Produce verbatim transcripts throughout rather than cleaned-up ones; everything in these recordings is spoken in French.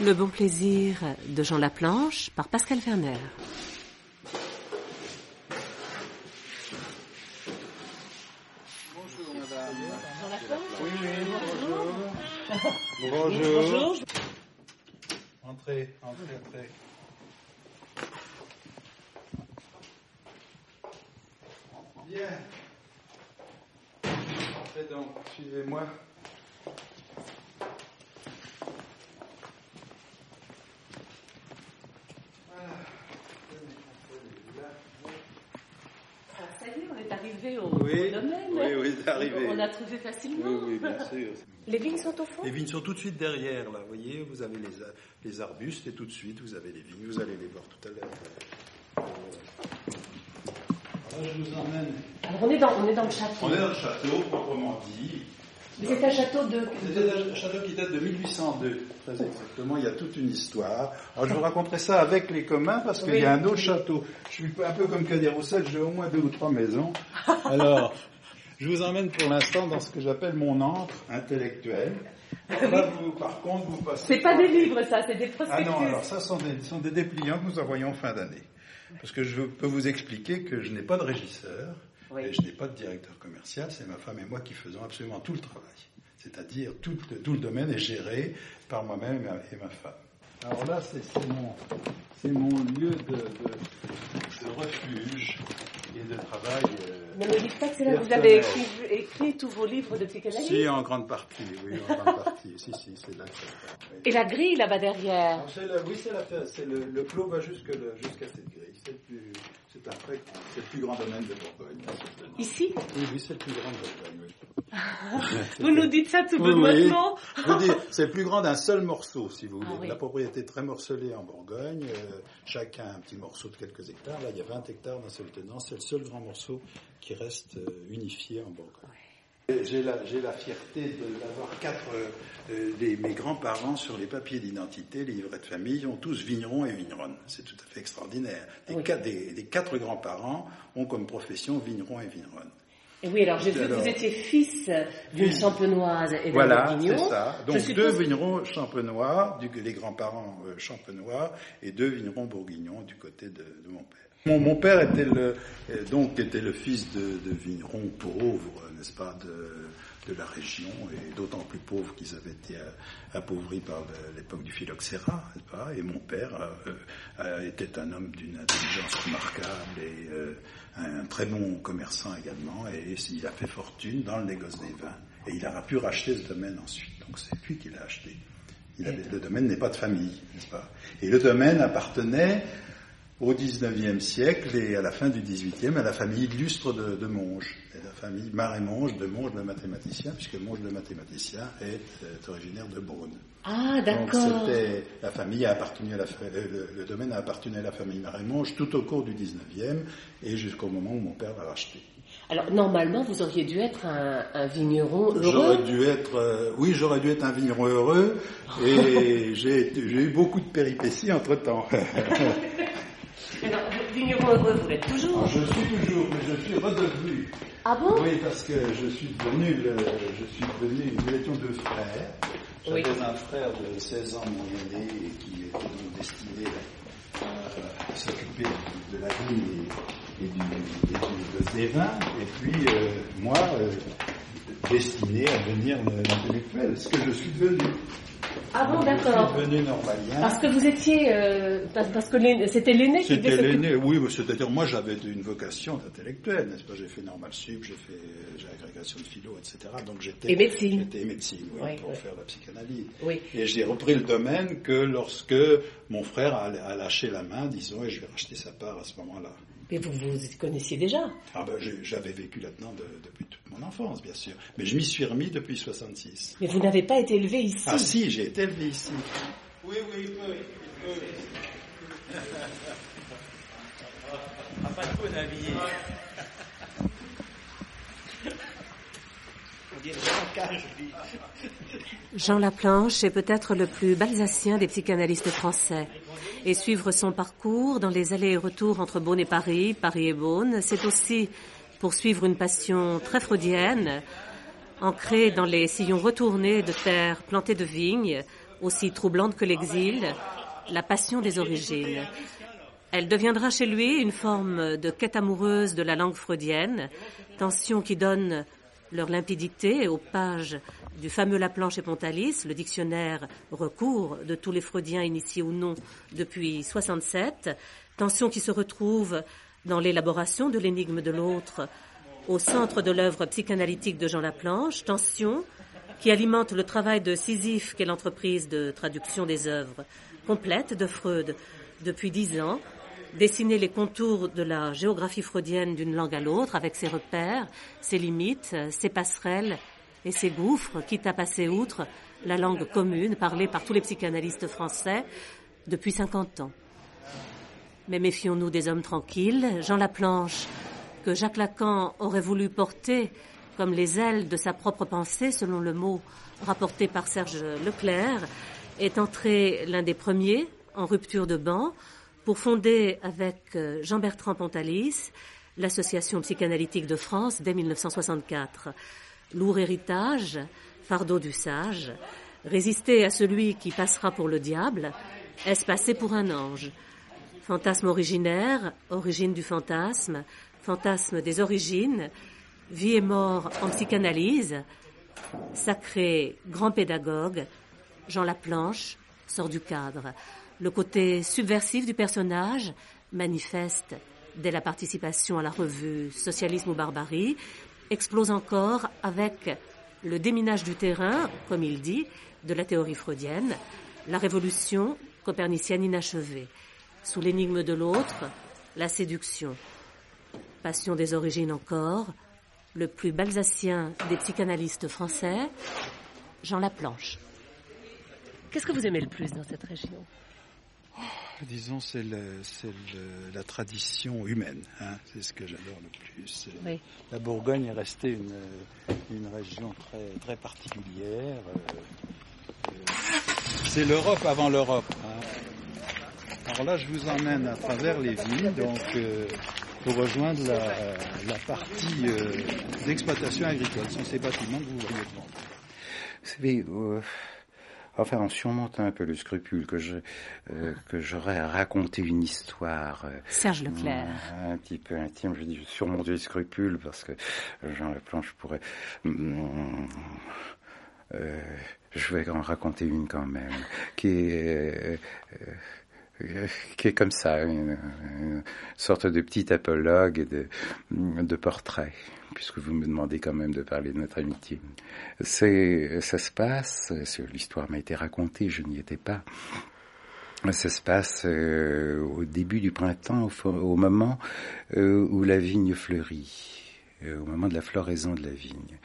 Le bon plaisir de Jean Laplanche par Pascal Werner. Bonjour madame. Jean Laplanche. Oui, oui, bonjour. Bonjour. Bonjour. Entrez, entrez, entrez. Bien. Entrez donc, suivez-moi. Ça y est, on est arrivé au, Oui, au domaine. oui, oui, c'est arrivé. On a trouvé facilement. Oui, oui, bien sûr. Les vignes sont au fond? Les vignes sont tout de suite derrière, là. Vous voyez, vous avez les, les arbustes et tout de suite, vous avez les vignes. Vous allez les voir tout à l'heure. Là, je vous emmène. Alors, on est dans, on est dans le château. On est dans le château, proprement dit. Mais c'est un château de... C'était un château qui date de mille huit cent deux, très exactement. Il y a toute une histoire. Alors, je vous raconterai ça avec les communs parce qu'il oui. y a un autre château. Je suis un peu comme Cadet Roussel, j'ai au moins deux ou trois maisons. Alors, je vous emmène pour l'instant dans ce que j'appelle mon antre intellectuel. Là, vous, par contre, vous passez... C'est pas des livres, ça, c'est des prospectus. Ah non, alors ça, ce sont des, sont des dépliants que nous envoyons en fin d'année. Parce que je peux vous expliquer que je n'ai pas de régisseur. Oui. Et je n'ai pas de directeur commercial, c'est ma femme et moi qui faisons absolument tout le travail. C'est-à-dire tout, tout le domaine est géré par moi-même et ma, et ma femme. Alors là, c'est, c'est, mon, c'est mon lieu de, de, de refuge et de travail. Euh, ne me dites pas que c'est là que vous avez écrit, écrit tous vos livres de psychanalyse? Si, en grande partie, oui, en grande partie. si, si, c'est là que ça, oui. Et la grille là-bas derrière? Alors, c'est la, oui, c'est la, c'est le, le clos va jusque le, jusqu'à cette grille. C'est le plus... C'est un très grand, c'est le plus grand domaine de Bourgogne. Ici? Oui, oui, c'est le plus grand de Bourgogne, oui. Vous nous dites ça tout benoîtement? Oui, je veux dire, c'est le plus grand d'un seul morceau, si vous voulez. Ah, oui. La propriété est très morcelée en Bourgogne, euh, chacun un petit morceau de quelques hectares. Là, il y a vingt hectares d'un seul tenant. C'est le seul grand morceau qui reste euh, unifié en Bourgogne. Oui. J'ai la, j'ai la fierté de, d'avoir quatre, euh, des, mes grands-parents sur les papiers d'identité, les livrets de famille, ont tous vignerons et vigneronnes. C'est tout à fait extraordinaire. Les, oui. quatre, des, des quatre grands-parents ont comme profession vignerons et vigneronnes. Et oui, alors j'ai vu alors, que vous étiez fils d'une fils. champenoise et d'un voilà, vigneron. C'est ça. Donc Je deux suppose... vignerons champenois, du, les grands-parents euh, champenois, et deux vignerons bourguignons du côté de, de mon père. Mon, mon père était le, euh, donc était le fils de, de vignerons pauvres, n'est-ce pas, de, de la région, et d'autant plus pauvres qu'ils avaient été euh, appauvris par le, l'époque du phylloxéra, n'est-ce pas. Et mon père euh, euh, était un homme d'une intelligence remarquable et euh, un très bon commerçant également, et il a fait fortune dans le négoce des vins. Et il aura pu racheter ce domaine ensuite. Donc c'est lui qui l'a acheté. Il avait, le domaine n'est pas de famille, n'est-ce pas. Et le domaine appartenait au dix-neuvième siècle et à la fin du dix-huitième à la famille illustre de, de Monge, et la famille Marais-Monge de Monge le mathématicien, puisque Monge le mathématicien est, est originaire de Beaune. Ah, d'accord. Donc c'était, la famille a appartenu à la, le, le domaine a appartenu à la famille Marais-Monge tout au cours du dix-neuvième et jusqu'au moment où mon père l'a racheté. Alors, normalement, vous auriez dû être un, un vigneron heureux. J'aurais dû être, euh, oui, j'aurais dû être un vigneron heureux, et j'ai, j'ai eu beaucoup de péripéties entre-temps. Alors, vigneron heureux, vous l'êtes toujours? Alors, je suis toujours, mais je suis redevenu. Ah bon? Oui, parce que je suis devenu, le, je suis devenu, nous étions deux frères. J'avais oui. un frère de seize ans, mon aîné, qui était donc destiné à, à s'occuper de, de la vigne et, et, du, et du, des vins, et puis euh, moi, euh, destiné à devenir l'intellectuel, ce que je suis devenu. Ah bon, d'accord. Je suis devenu normalien. Parce que vous étiez, euh, parce que l'aîné, c'était l'aîné qui C'était l'aîné, oui, c'est-à-dire moi j'avais une vocation d'intellectuel, n'est-ce pas? J'ai fait normal sup, j'ai fait j'ai agrégation de philo, et cetera. Donc j'étais et médecine. J'étais médecine, oui, oui pour oui. faire la psychanalyse. Oui. Et j'ai repris le domaine que lorsque mon frère a, a lâché la main, disons, et je vais racheter sa part à ce moment-là. Mais vous vous connaissiez déjà? Ah ben, j'avais vécu là-dedans de, depuis toute mon enfance, bien sûr. Mais je m'y suis remis depuis soixante-six. Mais vous n'avez pas été élevé ici? Ah si, j'ai été élevé ici. Oui, oui, il peut, il peut. Ah, pas de bon habillé. On dirait un cage, lui. Jean Laplanche est peut-être le plus balsacien des psychanalystes français. Et suivre son parcours dans les allers et retours entre Beaune et Paris, Paris et Beaune, c'est aussi poursuivre une passion très freudienne, ancrée dans les sillons retournés de terres plantées de vignes, aussi troublante que l'exil, la passion des origines. Elle deviendra chez lui une forme de quête amoureuse de la langue freudienne, tension qui donne leur limpidité aux pages du fameux Laplanche et Pontalis, le dictionnaire recours de tous les freudiens initiés ou non depuis soixante-sept, tension qui se retrouve dans l'élaboration de l'énigme de l'autre au centre de l'œuvre psychanalytique de Jean Laplanche, tension qui alimente le travail de Sisyphe qu'est l'entreprise de traduction des œuvres complètes de Freud depuis dix ans, dessiner les contours de la géographie freudienne d'une langue à l'autre avec ses repères, ses limites, ses passerelles et ses gouffres, quitte à passer outre la langue commune parlée par tous les psychanalystes français depuis cinquante ans. Mais méfions-nous des hommes tranquilles. Jean Laplanche, que Jacques Lacan aurait voulu porter comme les ailes de sa propre pensée, selon le mot rapporté par Serge Leclerc, est entré l'un des premiers en rupture de banc pour fonder avec Jean-Bertrand Pontalis l'Association psychanalytique de France dès mille neuf cent soixante-quatre. Lourd héritage, fardeau du sage, résister à celui qui passera pour le diable, est-ce passer pour un ange? Fantasme originaire, origine du fantasme, fantasme des origines, vie et mort en psychanalyse, sacré grand pédagogue, Jean Laplanche sort du cadre. Le côté subversif du personnage manifeste dès la participation à la revue Socialisme ou Barbarie, explose encore avec le déminage du terrain, comme il dit, de la théorie freudienne, la révolution copernicienne inachevée. Sous l'énigme de l'autre, la séduction. Passion des origines encore, le plus balsacien des psychanalystes français, Jean Laplanche. Qu'est-ce que vous aimez le plus dans cette région ? Oh, disons, c'est, le, c'est le, la tradition humaine. Hein, c'est ce que j'adore le plus. Oui. La Bourgogne est restée une, une région très, très particulière. C'est l'Europe avant l'Europe. Hein. Alors là, je vous emmène à travers les villes, donc euh, pour rejoindre la, la partie euh, d'exploitation agricole. Ce sont ces bâtiments que vous voyez devant. Vous savez, euh, enfin, on surmonte un peu le scrupule que je euh, que j'aurais à raconter une histoire. Euh, Serge Leclerc. Un, un petit peu intime. Je dis surmonter le scrupule parce que Jean Laplanche pourrait. Euh, euh, je vais en raconter une quand même, qui est. Euh, qui est comme ça, une, une sorte de petit apologue de, de portrait, puisque vous me demandez quand même de parler de notre amitié. C'est, ça se passe, l'histoire m'a été racontée, je n'y étais pas, ça se passe euh, au début du printemps, au, au moment euh, où la vigne fleurit. Au moment de la floraison de la vigne.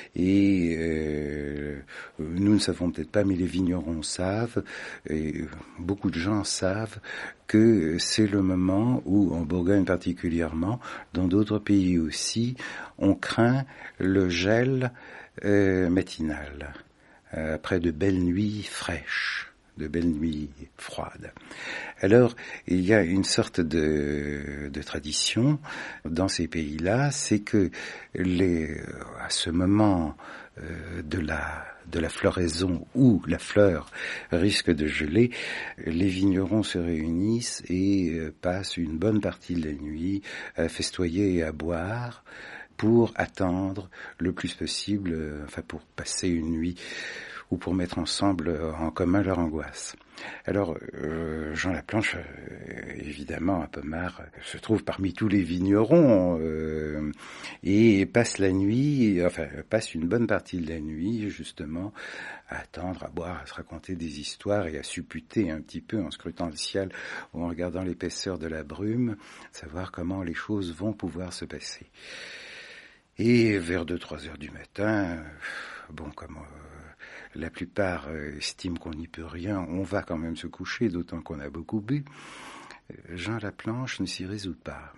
Et euh, nous ne savons peut-être pas, mais les vignerons savent, et beaucoup de gens savent, que c'est le moment où, en Bourgogne particulièrement, dans d'autres pays aussi, on craint le gel euh, matinal, euh, après de belles nuits fraîches, de belles nuits froides. Alors, il y a une sorte de, de tradition dans ces pays-là, c'est que les, à ce moment euh, de la de la floraison où la fleur risque de geler, les vignerons se réunissent et euh, passent une bonne partie de la nuit à festoyer et à boire pour attendre le plus possible, euh, enfin pour passer une nuit ou pour mettre ensemble en commun leur angoisse. Alors, euh, Jean Laplanche, euh, évidemment, à Pommard, se trouve parmi tous les vignerons euh, et passe la nuit, enfin, passe une bonne partie de la nuit, justement, à attendre, à boire, à se raconter des histoires et à supputer un petit peu en scrutant le ciel ou en regardant l'épaisseur de la brume, savoir comment les choses vont pouvoir se passer. Et vers deux, trois heures du matin, bon, comme... Euh, la plupart euh, estiment qu'on n'y peut rien, on va quand même se coucher, d'autant qu'on a beaucoup bu. Jean Laplanche ne s'y résout pas.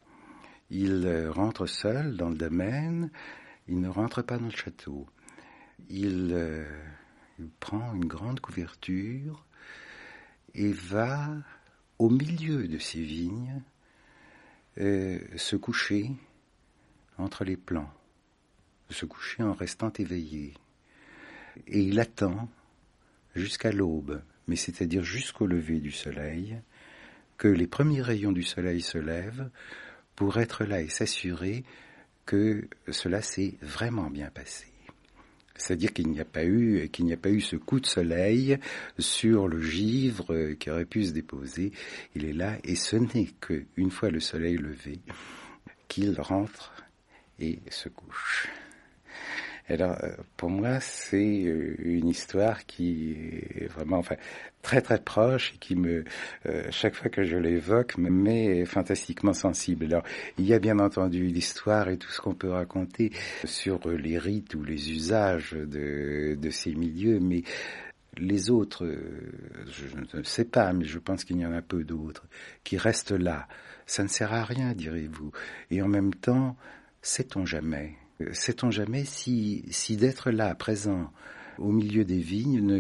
Il euh, rentre seul dans le domaine, il ne rentre pas dans le château. Il, euh, il prend une grande couverture et va au milieu de ces vignes euh, se coucher entre les plants, se coucher en restant éveillé. Et il attend jusqu'à l'aube, mais c'est-à-dire jusqu'au lever du soleil, que les premiers rayons du soleil se lèvent pour être là et s'assurer que cela s'est vraiment bien passé. C'est-à-dire qu'il n'y a pas eu, qu'il n'y a pas eu ce coup de soleil sur le givre qui aurait pu se déposer. Il est là et ce n'est qu'une fois le soleil levé qu'il rentre et se couche. Alors, pour moi, c'est une histoire qui est vraiment, enfin, très très proche et qui me, euh, chaque fois que je l'évoque, me met fantastiquement sensible. Alors, il y a bien entendu l'histoire et tout ce qu'on peut raconter sur les rites ou les usages de, de ces milieux, mais les autres, je ne sais pas, mais je pense qu'il y en a peu d'autres qui restent là. Ça ne sert à rien, direz-vous. Et en même temps, sait-on jamais? Sait-on jamais si, si d'être là, présent, au milieu des vignes,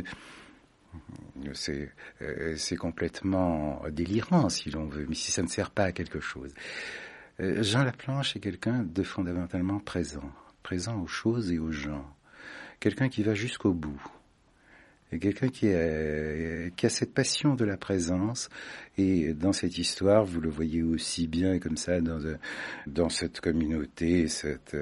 ne, c'est, euh, c'est complètement délirant, si l'on veut, mais si ça ne sert pas à quelque chose. Euh, Jean Laplanche est quelqu'un de fondamentalement présent, présent aux choses et aux gens, quelqu'un qui va jusqu'au bout. Et quelqu'un qui a, qui a cette passion de la présence, et dans cette histoire, vous le voyez aussi bien comme ça dans, dans cette communauté, cette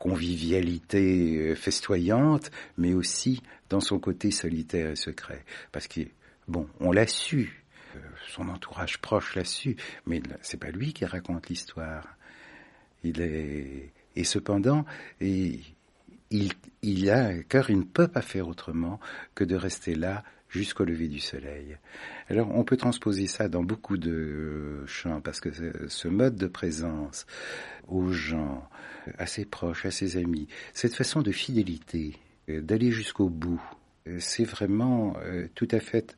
convivialité festoyante, mais aussi dans son côté solitaire et secret. Parce que, bon, on l'a su, son entourage proche l'a su, mais c'est pas lui qui raconte l'histoire. Il est, et cependant, et, Il, il a un cœur, il ne peut pas faire autrement que de rester là jusqu'au lever du soleil. Alors on peut transposer ça dans beaucoup de champs, parce que ce mode de présence aux gens, à ses proches, à ses amis, cette façon de fidélité, d'aller jusqu'au bout, c'est vraiment euh, tout à fait...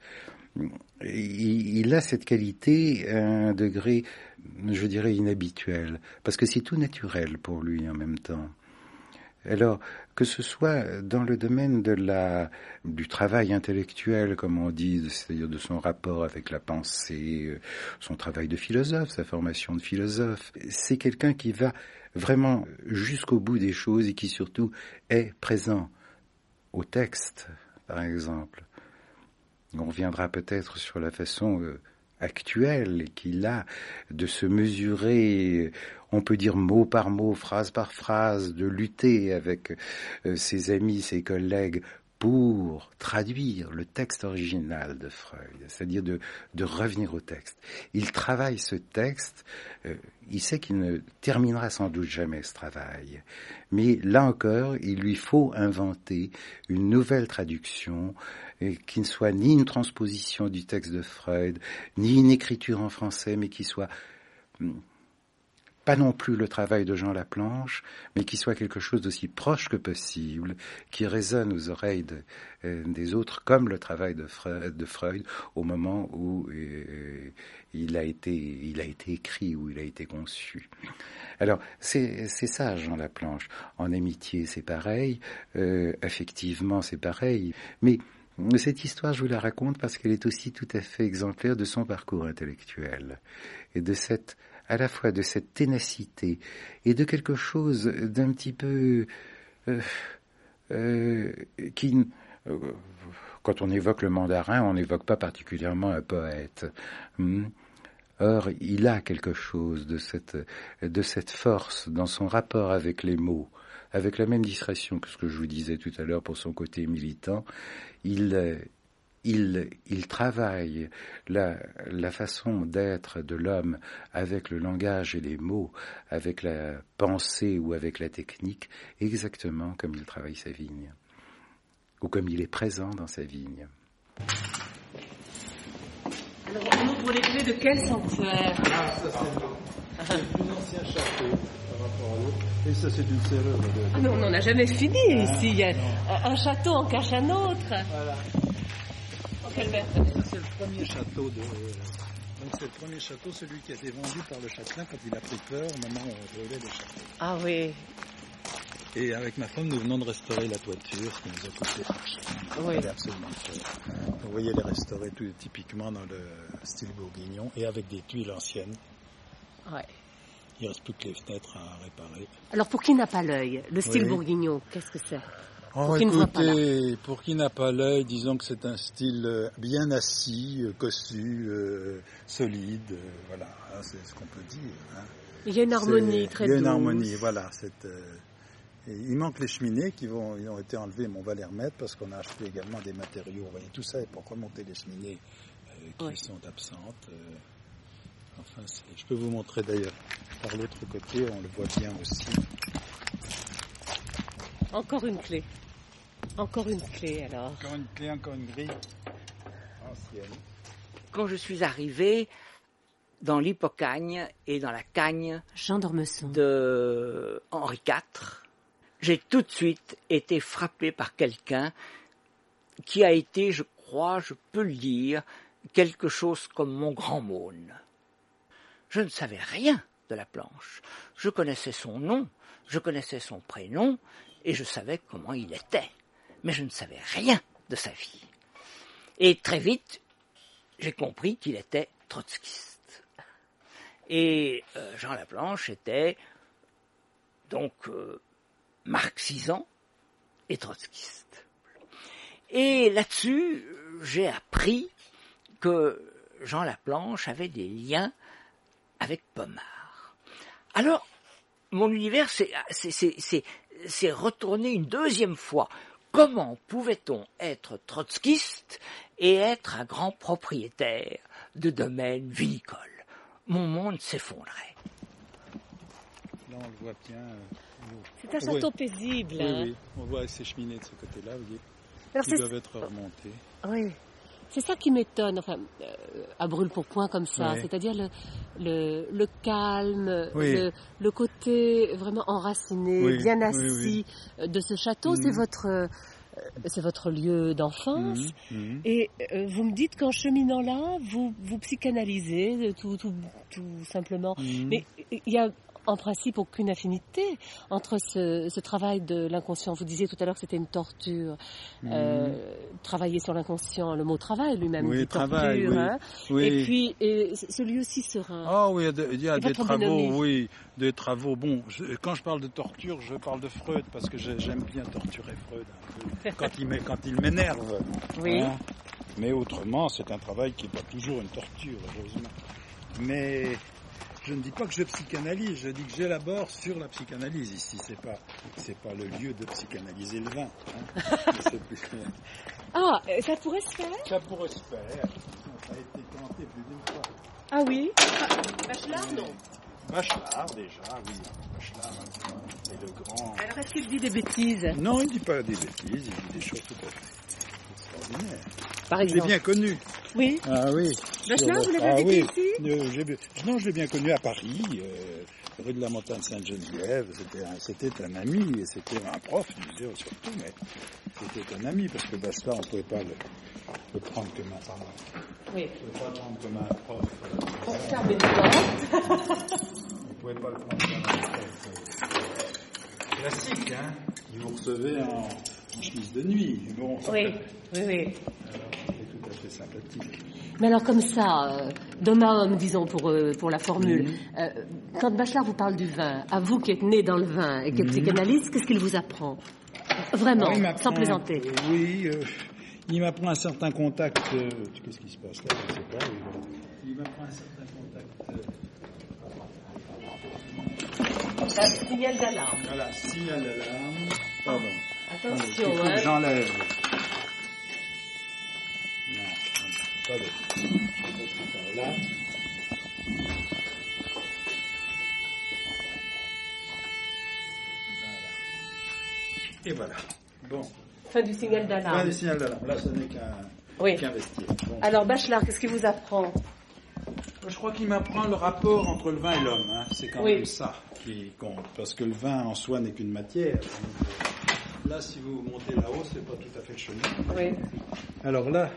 Il, il a cette qualité à un degré, je dirais, inhabituel, parce que c'est tout naturel pour lui en même temps. Alors, que ce soit dans le domaine de la, du travail intellectuel, comme on dit, c'est-à-dire de son rapport avec la pensée, son travail de philosophe, sa formation de philosophe, c'est quelqu'un qui va vraiment jusqu'au bout des choses et qui surtout est présent au texte, par exemple. On reviendra peut-être sur la façon euh, actuelle qu'il a de se mesurer, on peut dire mot par mot, phrase par phrase, de lutter avec euh, ses amis, ses collègues pour traduire le texte original de Freud, c'est-à-dire de, de revenir au texte. Il travaille ce texte, euh, il sait qu'il ne terminera sans doute jamais ce travail, mais là encore, il lui faut inventer une nouvelle traduction et qui ne soit ni une transposition du texte de Freud, ni une écriture en français, mais qui soit pas non plus le travail de Jean Laplanche, mais qui soit quelque chose d'aussi proche que possible, qui résonne aux oreilles de, euh, des autres, comme le travail de Freud, de Freud au moment où euh, il a été, il a été écrit, où il a été conçu. Alors, c'est, c'est ça, Jean Laplanche. En amitié, c'est pareil. Euh, affectivement, c'est pareil. Mais cette histoire, je vous la raconte parce qu'elle est aussi tout à fait exemplaire de son parcours intellectuel et de cette, à la fois de cette ténacité et de quelque chose d'un petit peu euh, euh, qui, euh, quand on évoque le mandarin, on n'évoque pas particulièrement un poète. Hum. Or, il a quelque chose de cette, de cette force dans son rapport avec les mots, avec la même discrétion que ce que je vous disais tout à l'heure pour son côté militant. Il, il, il travaille la, la façon d'être de l'homme avec le langage et les mots, avec la pensée ou avec la technique, exactement comme il travaille sa vigne, ou comme il est présent dans sa vigne. Alors, on ouvre les clés de quel sanctuaire? Ah, ça c'est l'eau. C'est un ancien château par rapport à l'autre. Et ça c'est une serrure. De... Ah, mais on n'en a jamais fini ah, ici. Il y a un, un château en cache un autre. Voilà. Oh, quelle belle. Ça c'est le premier château de... Donc c'est le premier château, celui qui a été vendu par le châtelain quand il a pris peur. Maintenant on relève le château. Ah oui. Et avec ma femme, nous venons de restaurer la toiture, ce qui nous a coûté très cher. Oui. C'est absolument cher. Vous voyez, les restaurer tout typiquement dans le style bourguignon et avec des tuiles anciennes. Ouais. Il reste plus que les fenêtres à réparer. Alors pour qui n'a pas l'œil, le style oui. bourguignon, qu'est-ce que c'est? Oh, pour qui ne voit pas là. écoutez, pour qui n'a pas l'œil, disons que c'est un style bien assis, cossu, euh, solide, euh, voilà, c'est ce qu'on peut dire. Hein. Il y a une harmonie c'est, très douce. Il y a une douce. harmonie, voilà. C'est, euh, et il manque les cheminées qui vont, ils ont été enlevées, mais on va les remettre parce qu'on a acheté également des matériaux. Vous voyez, tout ça est pour remonter les cheminées euh, qui oui. sont absentes. Euh, enfin, c'est, je peux vous montrer d'ailleurs par l'autre côté, on le voit bien aussi. Encore une clé. Encore une clé alors. Encore une clé, encore une grille ancienne. Quand je suis arrivée dans l'Hippocagne et dans la Cagne Jean d'Ormesson de Henri quatre, j'ai tout de suite été frappé par quelqu'un qui a été, je crois, je peux le dire, quelque chose comme mon grand mône. Je ne savais rien de la planche. Je connaissais son nom, je connaissais son prénom et je savais comment il était. Mais je ne savais rien de sa vie. Et très vite, j'ai compris qu'il était trotskiste. Et euh, Jean Laplanche était donc euh, marxisant et trotskiste. Et là-dessus, j'ai appris que Jean Laplanche avait des liens avec Pomard. Alors, mon univers s'est, s'est, s'est, s'est, s'est retourné une deuxième fois. Comment pouvait-on être trotskiste et être un grand propriétaire de domaines vinicoles? Mon monde s'effondrait. Là, on le voit bien. Euh, C'est un château oui. paisible. Oui, hein. oui, on voit ces cheminées de ce côté-là, vous voyez, Alors, qui c'est... doivent être remontées. Oui. C'est ça qui m'étonne, enfin, euh, à brûle pour point comme ça, oui. c'est-à-dire le, le, le calme, oui. le, le côté vraiment enraciné, oui. bien assis oui, oui. de ce château. Mmh. C'est votre, euh, c'est votre lieu d'enfance. Mmh. Mmh. Et euh, vous me dites qu'en cheminant là, vous vous psychanalysez tout, tout, tout simplement. Mmh. Mais il y a en principe aucune affinité entre ce, ce travail de l'inconscient. Vous disiez tout à l'heure que c'était une torture. Mmh. Euh, travailler sur l'inconscient, le mot travail lui-même oui, dit travail, torture. Oui. Hein. Oui. Et puis, et ce lieu si serein. Ah oui, il y a, y a des travaux, bonhomie. oui, des travaux. Bon, je, quand je parle de torture, je parle de Freud, parce que j'aime bien torturer Freud un peu, quand il, quand il m'énerve. Oui. Hein. Mais autrement, c'est un travail qui n'est pas toujours une torture, heureusement. Mais... je ne dis pas que je psychanalyse, je dis que j'élabore sur la psychanalyse ici. C'est pas, c'est pas le lieu de psychanalyser le vin. Hein. plus... Ah, ça pourrait se faire Ça pourrait se faire. Ça a été tenté plus d'une fois. Ah oui Bachelard, non Bachelard, déjà, oui. Bachelard, c'est le grand... Alors, est-ce qu'il dit des bêtises? Non, il ne dit pas des bêtises, il dit des choses tout à fait extraordinaires. Par exemple. Je l'ai bien connu. Oui. Ah oui. Bachelard, vous l'avez ah, habité oui. ici euh, j'ai... Non, je l'ai bien connu à Paris, euh, rue de la Montagne Sainte-Geneviève. C'était un, c'était un ami, et c'était un prof, disais surtout, mais c'était un ami, parce que Bachelard, on ne pouvait pas le, le prendre comme un parent. Oui. On ne pouvait pas le prendre comme un prof. Pour faire des demandes. On ne pouvait pas le prendre comme un prof euh, classique, hein, qui vous recevait en, en chemise de nuit. Bon, oui, oui, oui. Alors, c'était tout à fait sympathique. Mais alors comme ça, euh, d'homme à homme, disons pour, euh, pour la formule, mmh. euh, quand Bachelard vous parle du vin, à vous qui êtes né dans le vin et qui êtes mmh. psychanalyste, qu'est-ce qu'il vous apprend? Vraiment, ah, sans plaisanter. Euh, oui, euh, il m'apprend un certain contact... Euh, qu'est-ce qui se passe là? Je ne sais pas. Il, il m'apprend un certain contact... Euh... La signal d'alarme. Voilà, signal d'alarme. Pardon. Attention, Allez, hein. J'enlève. Non, pas de... Là. Et voilà. Bon. Fin du signal d'alarme. Fin du signal d'alarme. Là, ce n'est qu'un, oui. qu'un vestiaire. Bon. Alors, Bachelard, qu'est-ce qu'il vous apprend? Je crois qu'il m'apprend le rapport entre le vin et l'homme. Hein. C'est quand oui. même ça qui compte. Parce que le vin en soi n'est qu'une matière. Donc, là, si vous montez là-haut, c'est pas tout à fait le chemin. Oui. Alors là...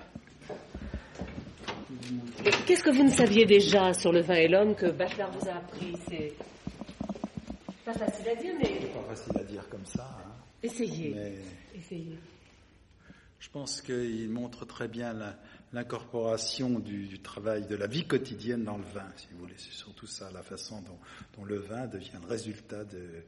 Et qu'est-ce que vous ne saviez déjà sur le vin et l'homme que Bachelard vous a appris? C'est pas facile à dire, mais... C'est pas facile à dire comme ça. Hein. Essayez. Mais... Essayez. Je pense qu'il montre très bien la, l'incorporation du, du travail, de la vie quotidienne dans le vin, si vous voulez. C'est surtout ça, la façon dont, dont le vin devient le résultat de,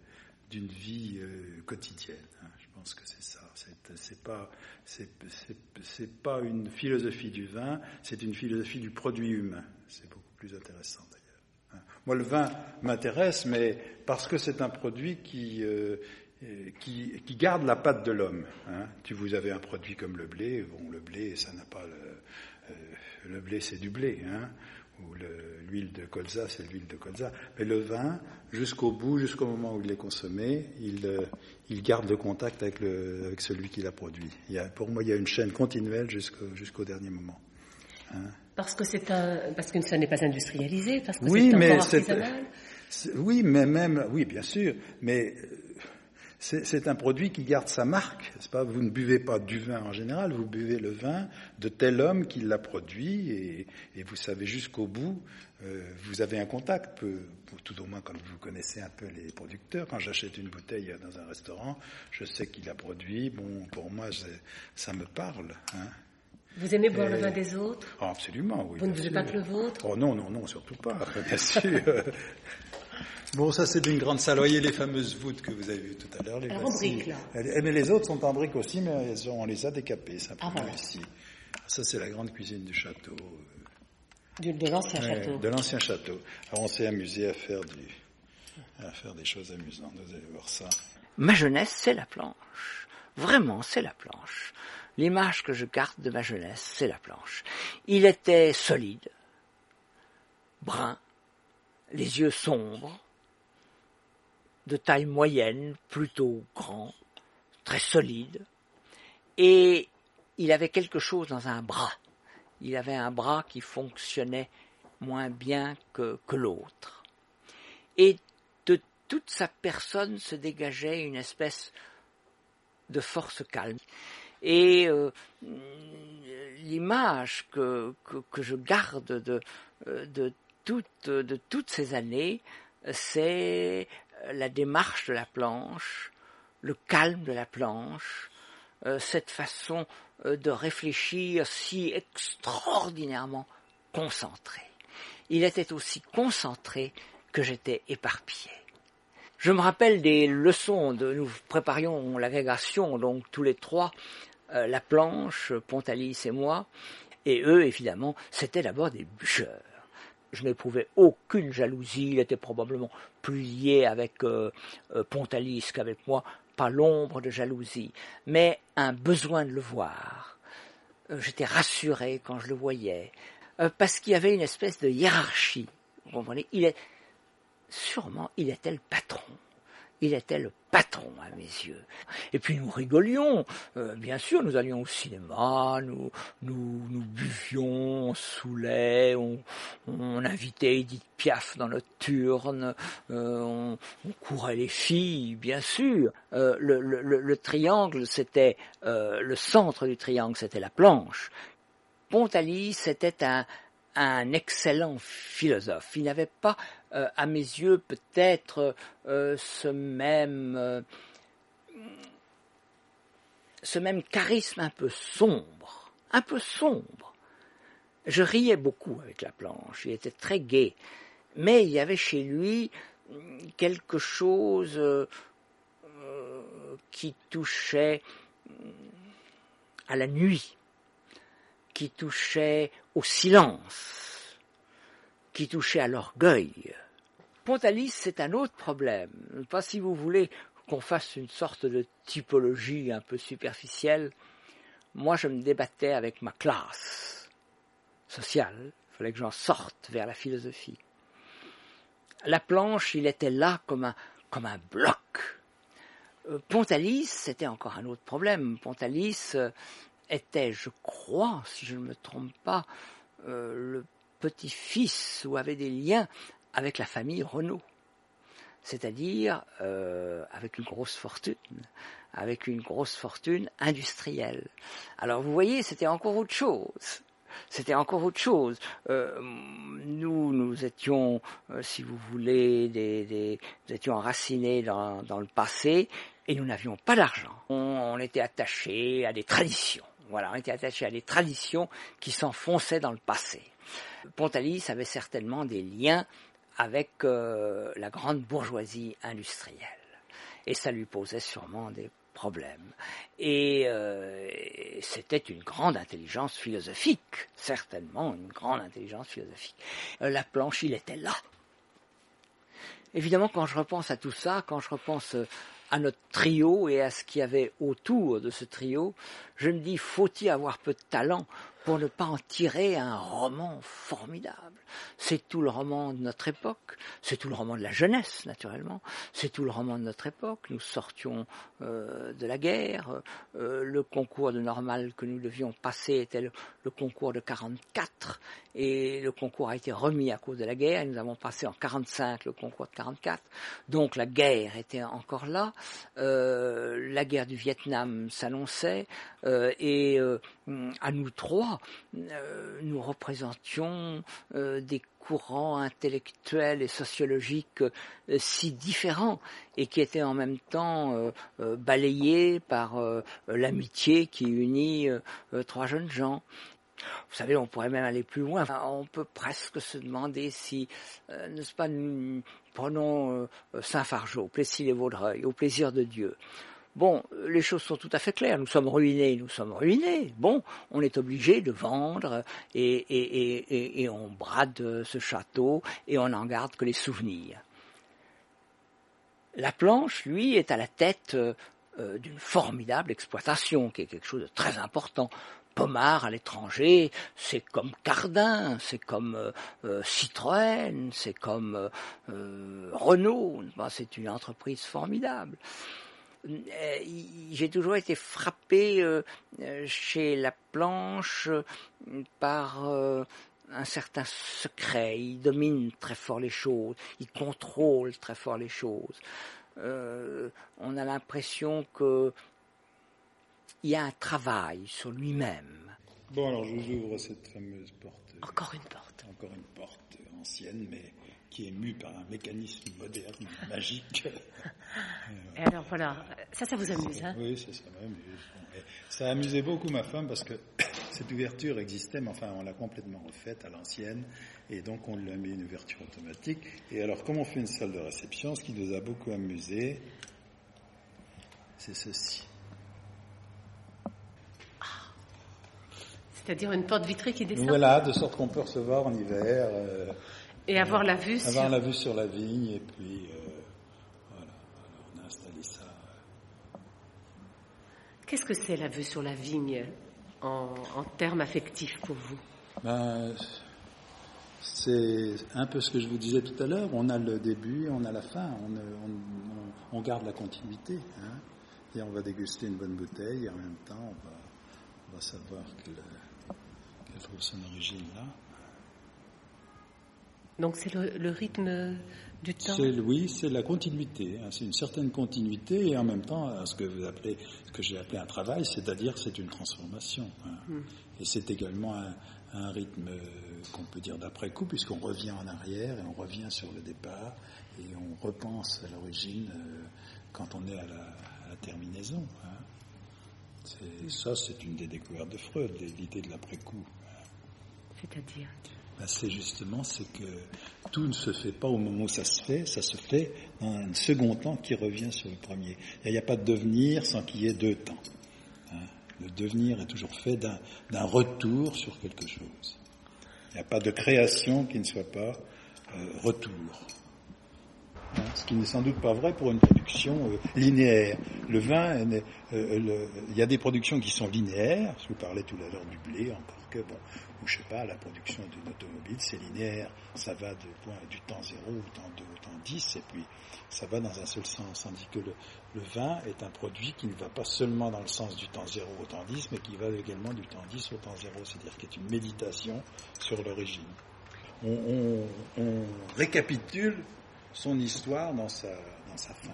d'une vie euh, quotidienne. Hein. Je pense que c'est ça. C'est, c'est pas, c'est, c'est, c'est pas une philosophie du vin, c'est une philosophie du produit humain. C'est beaucoup plus intéressant d'ailleurs. Hein. Moi, le vin m'intéresse, mais parce que c'est un produit qui euh, Qui, qui garde la patte de l'homme. Hein. Tu vous avez un produit comme le blé, bon, le blé, ça n'a pas le, euh, le blé, c'est du blé, hein. Ou le, l'huile de colza, c'est l'huile de colza. Mais le vin, jusqu'au bout, jusqu'au moment où il est consommé, il, euh, il garde le contact avec, le, avec celui qui l'a produit. Il y a, pour moi, il y a une chaîne continuelle jusqu'au, jusqu'au dernier moment. Hein. Parce que c'est un, parce que ça n'est pas industrialisé, parce que oui, c'est mais encore c'est, artisanal. c'est, oui, mais même, oui, bien sûr, mais C'est, c'est un produit qui garde sa marque, n'est-ce pas ? Vous ne buvez pas du vin en général, vous buvez le vin de tel homme qui l'a produit, et, et vous savez jusqu'au bout, euh, vous avez un contact, peu, tout au moins quand vous connaissez un peu les producteurs. Quand j'achète une bouteille dans un restaurant, je sais qui l'a produit. Bon, pour moi, ça me parle. Hein. Vous aimez boire et, le vin des autres ? Oh, absolument, oui. Vous ne buvez pas que le vôtre ? Oh non, non, non, surtout pas, bien sûr. Bon, ça c'est d'une grande salle. Voyez les fameuses voûtes que vous avez vues tout à l'heure. Les Alors, en briques, là. Mais les autres sont en briques aussi, mais elles ont, on les a décapées, simplement, ah, voilà. ici. Ça c'est la grande cuisine du château. De, de l'ancien ouais, château. De l'ancien château. Alors on s'est amusé à faire, du, à faire des choses amusantes, vous allez voir ça. Ma jeunesse, c'est la planche. Vraiment, c'est la planche. L'image que je garde de ma jeunesse, c'est la planche. Il était solide, brun, les yeux sombres, de taille moyenne, plutôt grand, très solide, et il avait quelque chose dans un bras. Il avait un bras qui fonctionnait moins bien que, que l'autre. Et de toute sa personne se dégageait une espèce de force calme. Et euh, l'image que, que, que je garde de, de, toute, de toutes ces années, c'est la démarche de la planche, le calme de la planche, euh, cette façon euh, de réfléchir si extraordinairement concentrée. Il était aussi concentré que j'étais éparpillé. Je me rappelle des leçons, de, nous préparions l'agrégation, donc tous les trois, euh, la planche, Pontalis et moi, et eux, évidemment, c'était d'abord des bûcheurs. Je n'éprouvais aucune jalousie, il était probablement plus lié avec euh, euh, Pontalis qu'avec moi, pas l'ombre de jalousie, mais un besoin de le voir. Euh, j'étais rassuré quand je le voyais, euh, parce qu'il y avait une espèce de hiérarchie, vous comprenez ? Il est, sûrement, il était le patron. Il était le patron à mes yeux. Et puis nous rigolions, euh, bien sûr, nous allions au cinéma, nous, nous, nous buvions, on saoulait, on, on invitait Edith Piaf dans notre turne, euh, on, on courait les filles, bien sûr. Euh, le, le, le triangle, c'était, euh, le centre du triangle, c'était la planche. Pontalis, c'était un, un excellent philosophe. Il n'avait pas, euh, à mes yeux, peut-être euh, ce même euh, ce même charisme un peu sombre, un peu sombre. Je riais beaucoup avec la planche, il était très gai, mais il y avait chez lui quelque chose euh, qui touchait à la nuit, qui touchait au silence, qui touchait à l'orgueil. Pontalis, c'est un autre problème. Pas si vous voulez qu'on fasse une sorte de typologie un peu superficielle. Moi, je me débattais avec ma classe sociale. Il fallait que j'en sorte vers la philosophie. La planche, il était là comme un, comme un bloc. Pontalis, c'était encore un autre problème. Pontalis était, je crois, si je ne me trompe pas, euh, le petit-fils ou avait des liens avec la famille Renault, c'est-à-dire euh, avec une grosse fortune, avec une grosse fortune industrielle. Alors vous voyez, c'était encore autre chose. C'était encore autre chose. Euh, nous, nous étions, euh, si vous voulez, des, des, nous étions enracinés dans, dans le passé et nous n'avions pas d'argent. On, on était attachés à des traditions. Voilà, on était attachés à des traditions qui s'enfonçaient dans le passé. Pontalis avait certainement des liens avec euh, la grande bourgeoisie industrielle. Et ça lui posait sûrement des problèmes. Et euh, c'était une grande intelligence philosophique, certainement une grande intelligence philosophique. Euh, Laplanche, il était là. Évidemment, quand je repense à tout ça, quand je repense à notre trio et à ce qu'il y avait autour de ce trio, je me dis, faut-il avoir peu de talent pour ne pas en tirer un roman formidable? C'est tout le roman de notre époque, c'est tout le roman de la jeunesse, naturellement, c'est tout le roman de notre époque. Nous sortions euh, de la guerre, euh, le concours de Normal que nous devions passer était le, le concours de quarante-quatre, et le concours a été remis à cause de la guerre, et nous avons passé en quarante-cinq le concours de quarante-quatre, donc la guerre était encore là, euh, la guerre du Vietnam s'annonçait, euh, et euh, à nous trois, euh, nous représentions euh, des courants intellectuels et sociologiques euh, si différents et qui étaient en même temps euh, euh, balayés par euh, l'amitié qui unit euh, euh, trois jeunes gens. Vous savez, on pourrait même aller plus loin. Enfin, on peut presque se demander si, euh, n'est-ce pas, nous prenons euh, Saint-Fargeau, Plessis-les-Vaudreuil, au plaisir de Dieu. Bon, les choses sont tout à fait claires. Nous sommes ruinés, nous sommes ruinés. Bon, on est obligé de vendre et, et, et, et, et on brade ce château et on n'en garde que les souvenirs. Laplanche, lui, est à la tête euh, d'une formidable exploitation, qui est quelque chose de très important. Pommard à l'étranger, c'est comme Cardin, c'est comme euh, euh, Citroën, c'est comme euh, Renault. Ben, c'est une entreprise formidable. J'ai toujours été frappé euh, chez Laplanche euh, par euh, un certain secret. Il domine très fort les choses, il contrôle très fort les choses. Euh, on a l'impression que il y a un travail sur lui-même. Bon, alors je vous ouvre cette fameuse porte. Encore une porte. Encore une porte ancienne, mais qui est mue par un mécanisme moderne, magique. Et alors voilà, ça, ça vous amuse, hein? Oui, ça, ça m'amuse. Ça a amusé beaucoup ma femme parce que cette ouverture existait, mais enfin, on l'a complètement refaite à l'ancienne, et donc on lui a mis une ouverture automatique. Et alors, comme on fait une salle de réception, ce qui nous a beaucoup amusé, c'est ceci. C'est-à-dire une porte vitrée qui descend. Voilà, de sorte qu'on peut recevoir en hiver. Euh, et avoir euh, la vue avoir sur... la vue sur la vigne, et puis euh, voilà, alors on a installé ça. Qu'est-ce que c'est la vue sur la vigne en, en termes affectifs pour vous? Ben, c'est un peu ce que je vous disais tout à l'heure. On a le début, on a la fin. On, on, on garde la continuité. Hein, et on va déguster une bonne bouteille, et en même temps, on va, on va savoir qu'elle, qu'elle trouve son origine là. Donc c'est le, le rythme du temps. C'est, oui, c'est la continuité. Hein, c'est une certaine continuité et en même temps, ce que vous appelez, ce que j'ai appelé un travail, c'est-à-dire c'est une transformation. Hein. Mm. Et c'est également un, un rythme euh, qu'on peut dire d'après-coup, puisqu'on revient en arrière et on revient sur le départ et on repense à l'origine euh, quand on est à la, à la terminaison. Hein. C'est, ça, c'est une des découvertes de Freud, l'idée de l'après-coup. Hein. C'est-à-dire ? Ben c'est justement, c'est que tout ne se fait pas au moment où ça se fait, ça se fait dans un second temps qui revient sur le premier. Il n'y a pas de devenir sans qu'il y ait deux temps. Hein. Le devenir est toujours fait d'un, d'un retour sur quelque chose. Il n'y a pas de création qui ne soit pas euh, retour. Hein, ce qui n'est sans doute pas vrai pour une production euh, linéaire. Le vin, euh, euh, le, il y a des productions qui sont linéaires. Je vous parlais tout à l'heure du blé, encore que, bon, ou je sais pas, la production d'une automobile, c'est linéaire. Ça va de point, du temps zéro au temps deux, au temps dix, et puis ça va dans un seul sens. Tandis que le, le vin est un produit qui ne va pas seulement dans le sens du temps zéro au temps dix, mais qui va également du temps dix au temps zéro, c'est-à-dire qu'il y a une méditation sur l'origine. On, on, on récapitule son histoire dans sa, dans sa fin.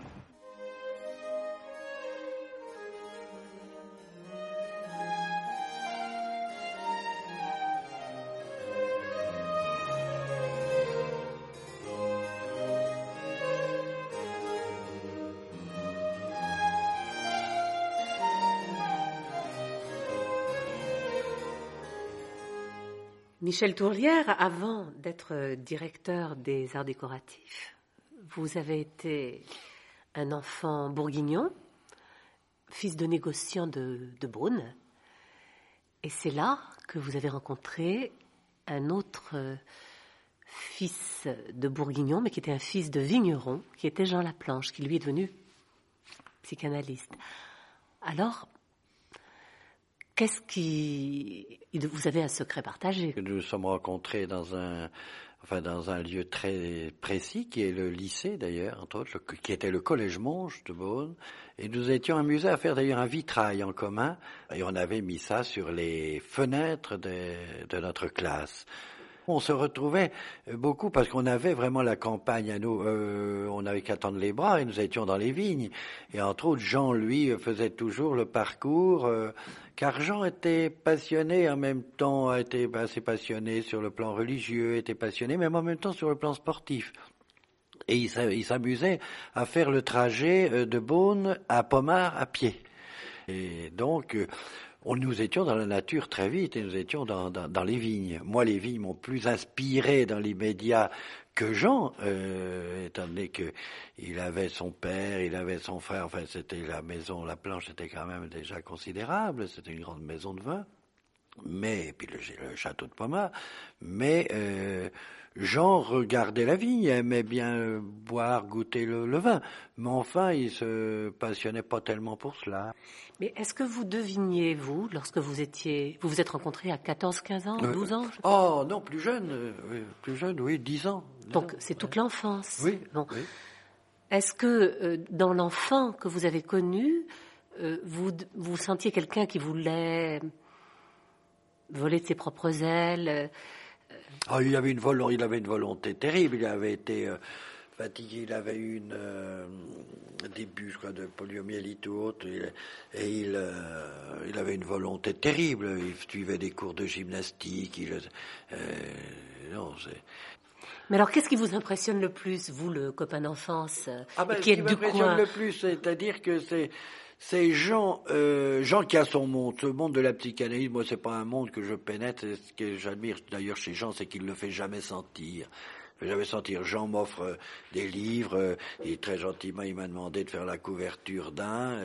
Michel Tourlière, avant d'être directeur des arts décoratifs, vous avez été un enfant bourguignon, fils de négociant de, de Beaune. Et c'est là que vous avez rencontré un autre euh, fils de bourguignon, mais qui était un fils de vigneron, qui était Jean Laplanche, qui lui est devenu psychanalyste. Alors, qu'est-ce qui... Vous avez un secret partagé. Nous nous sommes rencontrés dans un, enfin dans un lieu très précis, qui est le lycée d'ailleurs, entre autres, le, qui était le collège Monge de Beaune. Et nous étions amusés à faire d'ailleurs un vitrail en commun. Et on avait mis ça sur les fenêtres de, de notre classe. On se retrouvait beaucoup parce qu'on avait vraiment la campagne à nous. Euh, on n'avait qu'à tendre les bras et nous étions dans les vignes. Et entre autres, Jean, lui, faisait toujours le parcours, euh, car Jean était passionné en même temps, était assez passionné sur le plan religieux, était passionné même en même temps sur le plan sportif. Et il s'amusait à faire le trajet de Beaune à Pommard à pied. Et donc... On, nous étions dans la nature très vite et nous étions dans, dans, dans les vignes. Moi, les vignes m'ont plus inspiré dans l'immédiat que Jean, euh, étant donné que il avait son père, il avait son frère. Enfin, c'était la maison, la planche était quand même déjà considérable. C'était une grande maison de vin, mais et puis le, le château de Pommard. Mais euh, Jean regardait la vigne, il aimait bien boire, goûter le, le vin, mais enfin, il se passionnait pas tellement pour cela. Mais est-ce que vous deviniez, vous, lorsque vous étiez... Vous vous êtes rencontrés à quatorze, quinze ans, douze ans je Oh non, plus jeune, euh, oui, plus jeune, oui, dix ans. Donc c'est toute ouais. l'enfance. Oui, bon. oui. Est-ce que euh, dans l'enfant que vous avez connu, euh, vous, vous sentiez quelqu'un qui voulait voler de ses propres ailes euh... Oh, il avait une volonté, il avait une volonté terrible, il avait été... Euh, fatigué, il avait eu une euh, début, je crois, de poliomyélite ou autre, il, et il, euh, il avait une volonté terrible. Il suivait des cours de gymnastique. Il, euh, non, c'est... Mais alors, qu'est-ce qui vous impressionne le plus, vous, le copain d'enfance, ah ben, qui est du coin? Ce qui m'impressionne le plus, c'est-à-dire que c'est c'est Jean, euh, Jean qui a son monde, ce monde de la psychanalyse. Moi, c'est pas un monde que je pénètre. Et ce que j'admire d'ailleurs chez Jean, c'est qu'il le fait jamais sentir. J'avais sentir, Jean m'offre des livres, et très gentiment il m'a demandé de faire la couverture d'un.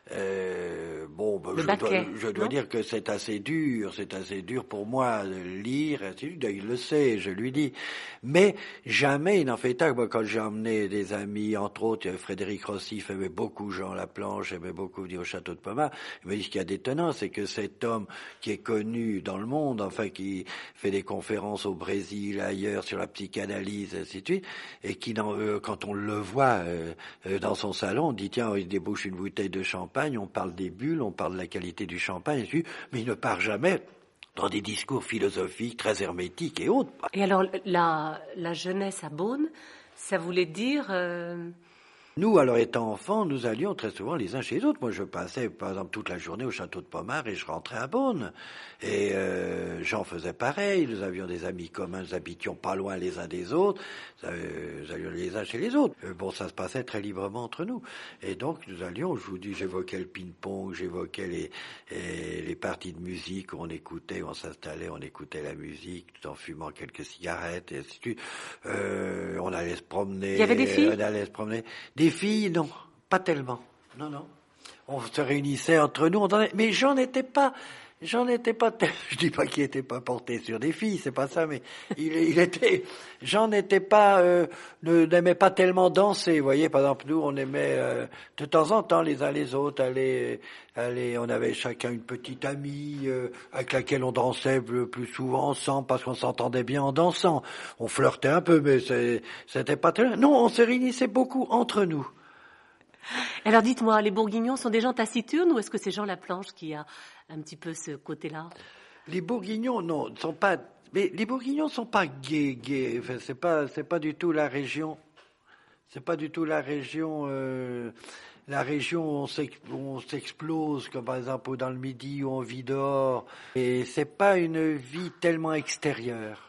Euh, bon, ben, je baquet, dois, je dois dire que c'est assez dur, c'est assez dur pour moi de lire. Il le sait, je lui dis. Mais jamais il n'en fait état. Moi, quand j'ai emmené des amis, entre autres, Frédéric Rossif aimait beaucoup Jean Laplanche, aimait beaucoup venir au château de Pommard. Il m'a dit ce qu'il y a d'étonnant, c'est que cet homme qui est connu dans le monde, enfin qui fait des conférences au Brésil, ailleurs, sur la psychanalyse, ainsi de suite, et qui, euh, quand on le voit euh, euh, dans son salon, on dit tiens, il débouche une bouteille de champagne, on parle des bulles, on parle de la qualité du champagne, et suite, mais il ne part jamais dans des discours philosophiques très hermétiques et autres. Et alors, la, la jeunesse à Beaune, ça voulait dire... Euh... Nous, alors étant enfants, nous allions très souvent les uns chez les autres. Moi, je passais, par exemple, toute la journée au château de Pommard et je rentrais à Beaune. Et euh, Jean faisait pareil. Nous avions des amis communs, nous habitions pas loin les uns des autres. Nous allions les uns chez les autres. Bon, ça se passait très librement entre nous. Et donc, nous allions, je vous dis, j'évoquais le ping-pong, j'évoquais les, les, les parties de musique où on écoutait, où on s'installait, on écoutait la musique tout en fumant quelques cigarettes et ainsi de suite. Euh, on allait se promener. Il y avait des filles? On allait se promener. Des filles, non, pas tellement. Non, non. On se réunissait entre nous, on en... mais j'en étais pas, j'en étais pas, tel... je dis pas qu'il était pas porté sur des filles, c'est pas ça, mais il, il était, j'en étais pas, euh, ne, n'aimais pas tellement danser, vous voyez, par exemple, nous, on aimait, euh, de temps en temps, les uns les autres, aller, aller, on avait chacun une petite amie, euh, avec laquelle on dansait le plus souvent ensemble, parce qu'on s'entendait bien en dansant. On flirtait un peu, mais c'est, c'était pas tellement, non, on se réunissait beaucoup entre nous. Alors dites-moi, les Bourguignons sont des gens taciturnes ou est-ce que c'est Jean Laplanche qui a un petit peu ce côté-là? Les Bourguignons, non, ne sont pas. Mais les Bourguignons sont pas gays, gays. Enfin, c'est pas, c'est pas du tout la région. C'est pas du tout la région. Euh, la région où on, s'ex, où on s'explose, comme par exemple dans le Midi où on vit dehors. Et c'est pas une vie tellement extérieure.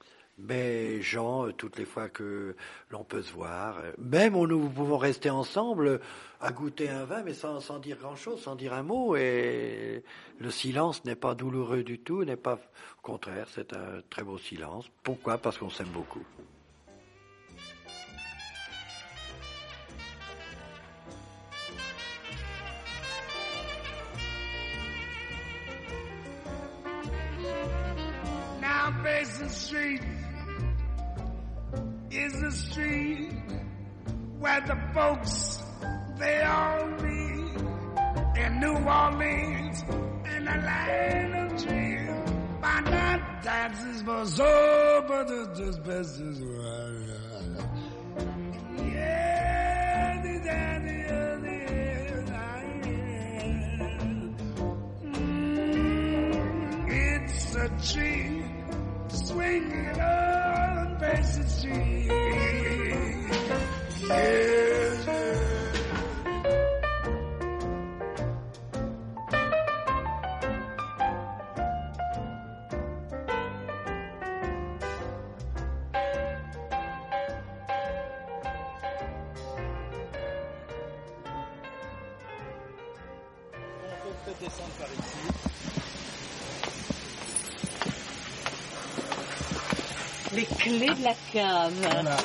Mais Jean, toutes les fois que l'on peut se voir, même où nous pouvons rester ensemble à goûter un vin, mais sans, sans dire grand-chose, sans dire un mot, et le silence n'est pas douloureux du tout, n'est pas, au contraire, c'est un très beau silence. Pourquoi? Parce qu'on s'aime beaucoup. Basin Street is the street where the folks, they all meet in New Orleans in a land of dreams. By night dances for so, but it's just best as well. Yeah, the daddy of the mm, it's a tree swinging on Basin Street. Yes, yes. Descendre par ici. Les clés de la cave. Voilà.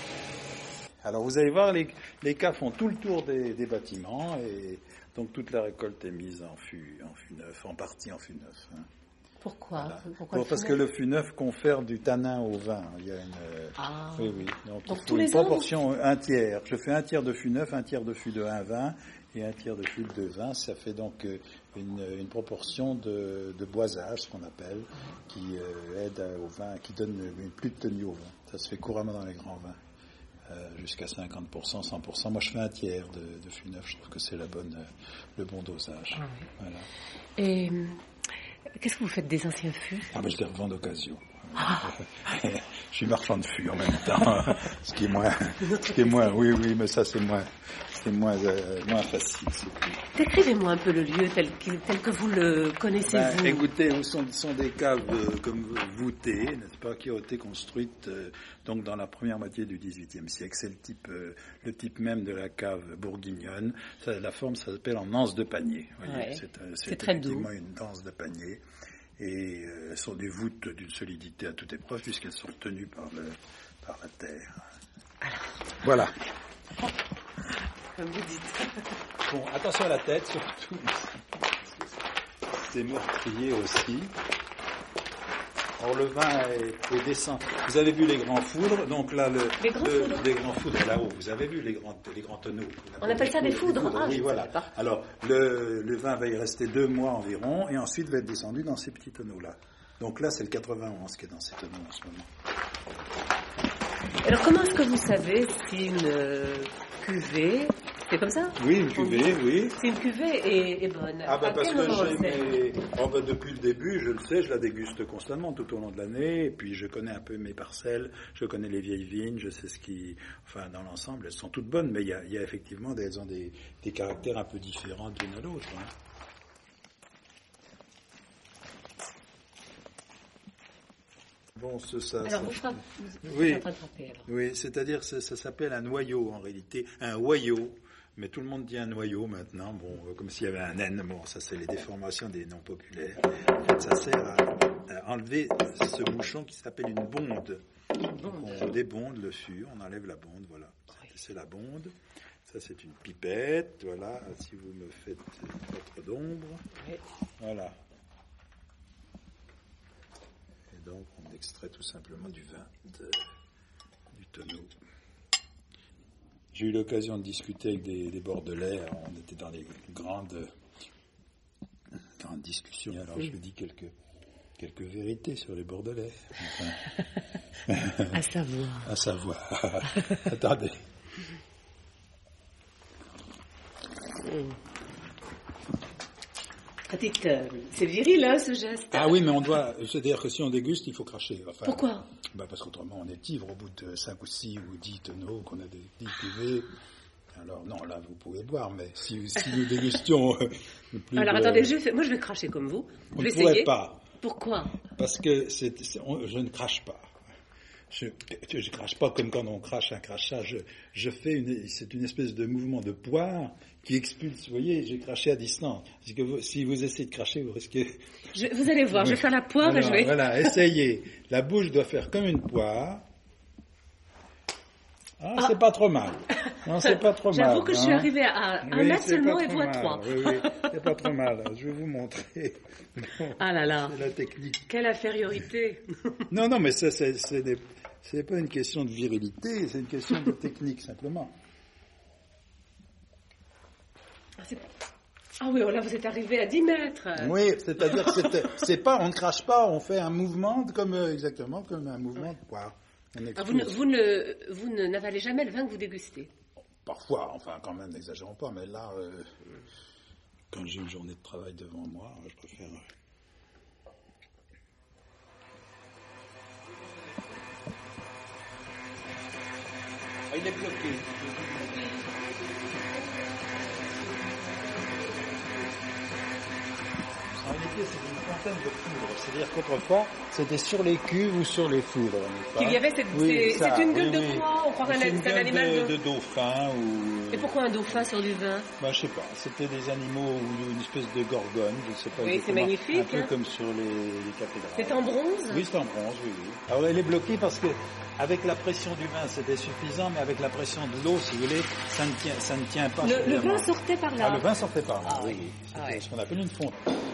Alors vous allez voir, les, les caves font tout le tour des, des bâtiments et donc toute la récolte est mise en fût, en fût neuf, en partie en fût neuf. Hein. Pourquoi, voilà. Pourquoi bon, Parce que le fût neuf confère du tanin au vin. Il y a une, ah. Oui, oui. Donc, donc il faut tous une les proportion, ans, un tiers. Je fais un tiers de fût neuf, un tiers de fût de un vin et un tiers de fût de vin. Ça fait donc une, une proportion de, de boisage, ce qu'on appelle, qui euh, aide au vin, qui donne une plus de tenue au vin. Ça se fait couramment dans les grands vins. Euh, jusqu'à cinquante pour cent, cent pour cent. Moi, je fais un tiers de, de fût neuf. Je trouve que c'est la bonne, le bon dosage. Ah oui. Voilà. Et qu'est-ce que vous faites des anciens fûts? Ah ben, je les revends d'occasion. Ah. Je suis marchand de fûts en même temps, ce qui est moins, ce qui est moins, oui, oui, mais ça c'est moins, c'est moins, euh, moins facile. Décrivez-moi un peu le lieu tel que, tel que vous le connaissez, ben, vous. Écoutez, ce sont, sont des caves euh, comme voûtées, n'est-ce pas, qui ont été construites euh, donc dans la première moitié du dix-huitième siècle. C'est le type, euh, le type même de la cave bourguignonne. Ça, la forme, ça s'appelle en anse de panier. Ouais. C'est, euh, c'est, c'est très doux. Une anse de panier. Et euh, elles sont des voûtes d'une solidité à toute épreuve puisqu'elles sont retenues par, le, par la terre. Alors. Voilà. Comme vous dites. Bon, attention à la tête surtout. C'est meurtrier aussi. Or le vin est, est descend. Vous avez vu les grands foudres, donc là le les grands le, foudres, les grands foudres là-haut. Vous avez vu les grands les grands tonneaux. On appelle ça des foudres. foudres. Ah, oui, je voilà. sais pas. Alors le le vin va y rester deux mois environ et ensuite va être descendu dans ces petits tonneaux là. Donc là c'est le quatre-vingt-onze qui est dans ces tonneaux en ce moment. Alors comment est-ce que vous savez si une euh, cuvée, c'est comme ça? Oui, une cuvée, oui. Si une cuvée est, est bonne. Ah ben à parce quel que moment j'ai c'est mes... oh ben depuis le début, je le sais, je la déguste constamment tout au long de l'année, et puis je connais un peu mes parcelles, je connais les vieilles vignes, je sais ce qui... Enfin, dans l'ensemble, elles sont toutes bonnes, mais il y a, il y a effectivement, des, elles ont des, des caractères un peu différents d'une à l'autre. Hein. Bon, ce, ça, alors, ça... vous, frappez, vous oui. êtes en train de frapper, alors. Oui, c'est-à-dire ça, ça s'appelle un noyau en réalité, un noyau. Mais tout le monde dit un noyau maintenant, bon, euh, comme s'il y avait un N. Bon, ça c'est les déformations des noms populaires. En fait, ça sert à, à enlever ce bouchon qui s'appelle une bonde. Donc, on débonde le fût, on enlève la bonde, voilà. C'est, c'est la bonde. Ça c'est une pipette, voilà. Si vous me faites votre d'ombre, oui. Voilà. Et donc on extrait tout simplement du vin de, du tonneau. J'ai eu l'occasion de discuter avec des, des Bordelais, on était dans les grandes, grandes discussions, alors oui. Je dis quelques, quelques vérités sur les Bordelais. Enfin, à savoir. À savoir. Attendez. Mmh. Pratique, euh, c'est viril, hein, ce geste. Ah oui, mais on doit, c'est-à-dire que si on déguste, il faut cracher. Enfin, pourquoi? Bah parce qu'autrement, on est ivre au bout de cinq ou six ou dix tonneaux, qu'on a des dix cuvées. Alors non, là, vous pouvez boire, mais si, si nous dégustions euh, le plus... Alors de... attendez, je vais, moi je vais cracher comme vous. Je on vais ne pourrait essayer. pas. Pourquoi? Parce que c'est, c'est, on, je ne crache pas. Je ne crache pas comme quand on crache un crachat. Je, je fais une, c'est une espèce de mouvement de poire qui expulse. Vous voyez, j'ai craché à distance. Parce que vous, si vous essayez de cracher, vous risquez. Je, vous allez voir, oui. Je vais faire la poire. Alors, et je vais... Voilà, essayez. La bouche doit faire comme une poire. Ah, ah. C'est pas trop mal. Non, c'est pas trop mal. J'avoue que hein. je suis arrivée à un oui, mètre seulement et pas vous à mal. trois. Oui, oui, c'est pas trop mal. Je vais vous montrer. Bon, Ah là là. c'est la technique. Quelle infériorité. Non, non, mais ça, c'est, c'est, des, c'est pas une question de virilité, c'est une question de technique, simplement. Ah, c'est... ah oui, oh là, vous êtes arrivé à dix mètres. Oui, c'est-à-dire que c'est, c'est pas, on ne crache pas, on fait un mouvement comme, euh, exactement comme un mouvement de poire. On Ah, vous, ne, expose. vous, ne, vous ne n'avalez jamais le vin que vous dégustez. Parfois, enfin, quand même, n'exagérons pas, mais là, euh, quand j'ai une journée de travail devant moi, je préfère. euh, Ah, il est bloqué. En réalité, c'est une fontaine de foudre. C'est-à-dire qu'autrefois, c'était sur les cuves ou sur les foudres. n'est-ce pas Qu'il y avait cette, Oui, c'est, ça, c'est une gueule oui, de oui. quoi? On croirait C'est un, une c'est un gueule animal de, de... de dauphin ou. Et pourquoi un dauphin sur du vin? Bah, je sais pas. C'était des animaux ou une espèce de gorgone. Je sais pas. Oui, exactement. c'est magnifique, Un peu hein. comme sur les, les cathédrales. C'est en bronze? Oui, c'est en bronze, oui, oui. Alors elle est bloquée parce que avec la pression du vin, c'était suffisant, mais avec la pression de l'eau, si vous voulez, ça ne tient, ça ne tient pas. Le, le suffisamment. vin sortait par là. Ah, le vin sortait par là. Ah oui, oui. oui. C'était Ah ouais. ce qu'on appelle une fonte.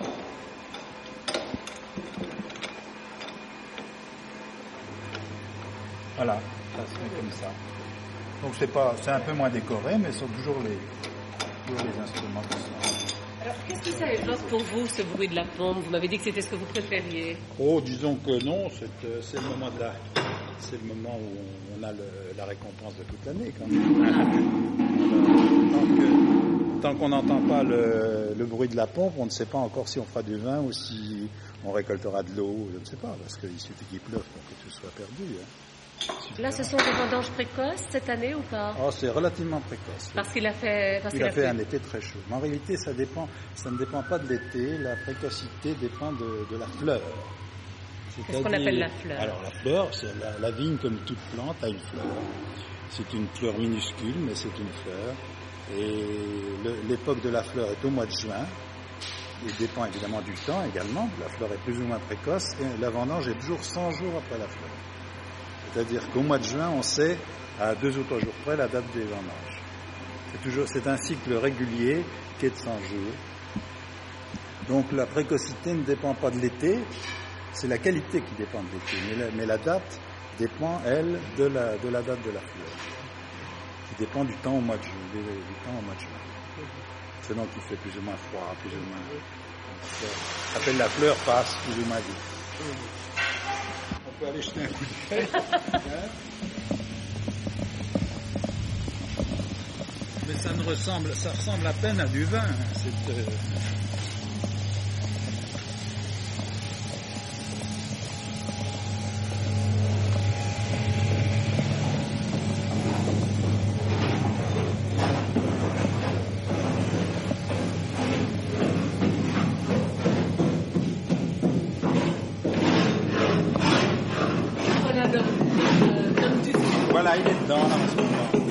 Voilà, ça se fait comme ça. Donc c'est pas, c'est un peu moins décoré, mais ce sont toujours les, toujours les instruments qui sont. Alors, qu'est-ce que ça évoque pour vous, ce bruit de la pompe? Vous m'avez dit que c'était ce que vous préfériez. Oh, disons que non, c'est, euh, c'est le moment de la, c'est le moment où on a le, la récompense de toute l'année quand même. Tant que, tant qu'on n'entend pas le, le bruit de la pompe, on ne sait pas encore si on fera du vin ou si on récoltera de l'eau, je ne sais pas, parce qu'il suffit qu'il pleuve pour que tout soit perdu. Hein. Là, ce sont des vendanges précoces cette année ou pas? Oh, c'est relativement précoce. Parce qu'il a fait... Parce Il qu'il a fait un été très chaud. Mais en réalité, ça dépend, ça ne dépend pas de l'été. La précocité dépend de, de la fleur. Qu'est-ce qu'on appelle la fleur? Alors la fleur, c'est la, la vigne comme toute plante a une fleur. C'est une fleur minuscule, mais c'est une fleur. Et le, l'époque de la fleur est au mois de juin. Il dépend évidemment du temps également. La fleur est plus ou moins précoce. Et la vendange est toujours cent jours après la fleur. C'est-à-dire qu'au mois de juin, on sait à deux ou trois jours près la date des vendanges. C'est toujours, c'est un cycle régulier qui est de cent jours. Donc la précocité ne dépend pas de l'été, c'est la qualité qui dépend de l'été, mais la, mais la date dépend, elle, de la, de la date de la fleur, qui dépend du temps au mois de juin, du, du temps au mois de juin. C'est donc qu'il fait plus ou moins froid, plus ou moins. Ça s'appelle la fleur passe plus ou moins vite. On peut aller jeter un coup d'œil. Hein? Mais ça ne ressemble, ça ressemble à peine à du vin. Hein. C'est, euh... Voilà, il est dedans, là, en ce moment.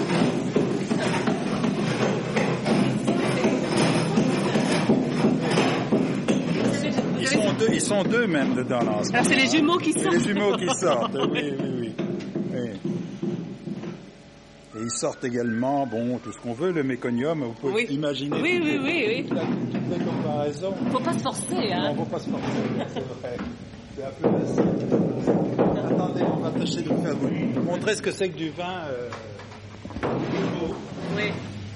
Ils sont deux, ils sont deux même dedans, là, en ce Alors, c'est moment, les jumeaux qui C'est sortent. les jumeaux qui sortent, oui, oui, oui, oui. Et ils sortent également, bon, tout ce qu'on veut, le méconium, vous pouvez Oui. imaginer Oui, toutes, oui, les, oui, oui. toutes, la, toutes les comparaisons. Faut pas se forcer, hein. Non, faut pas se forcer, c'est vrai. C'est un peu facile. Attendez, on va tâcher de faire vous montrer ce que c'est que du vin. Euh, Oui.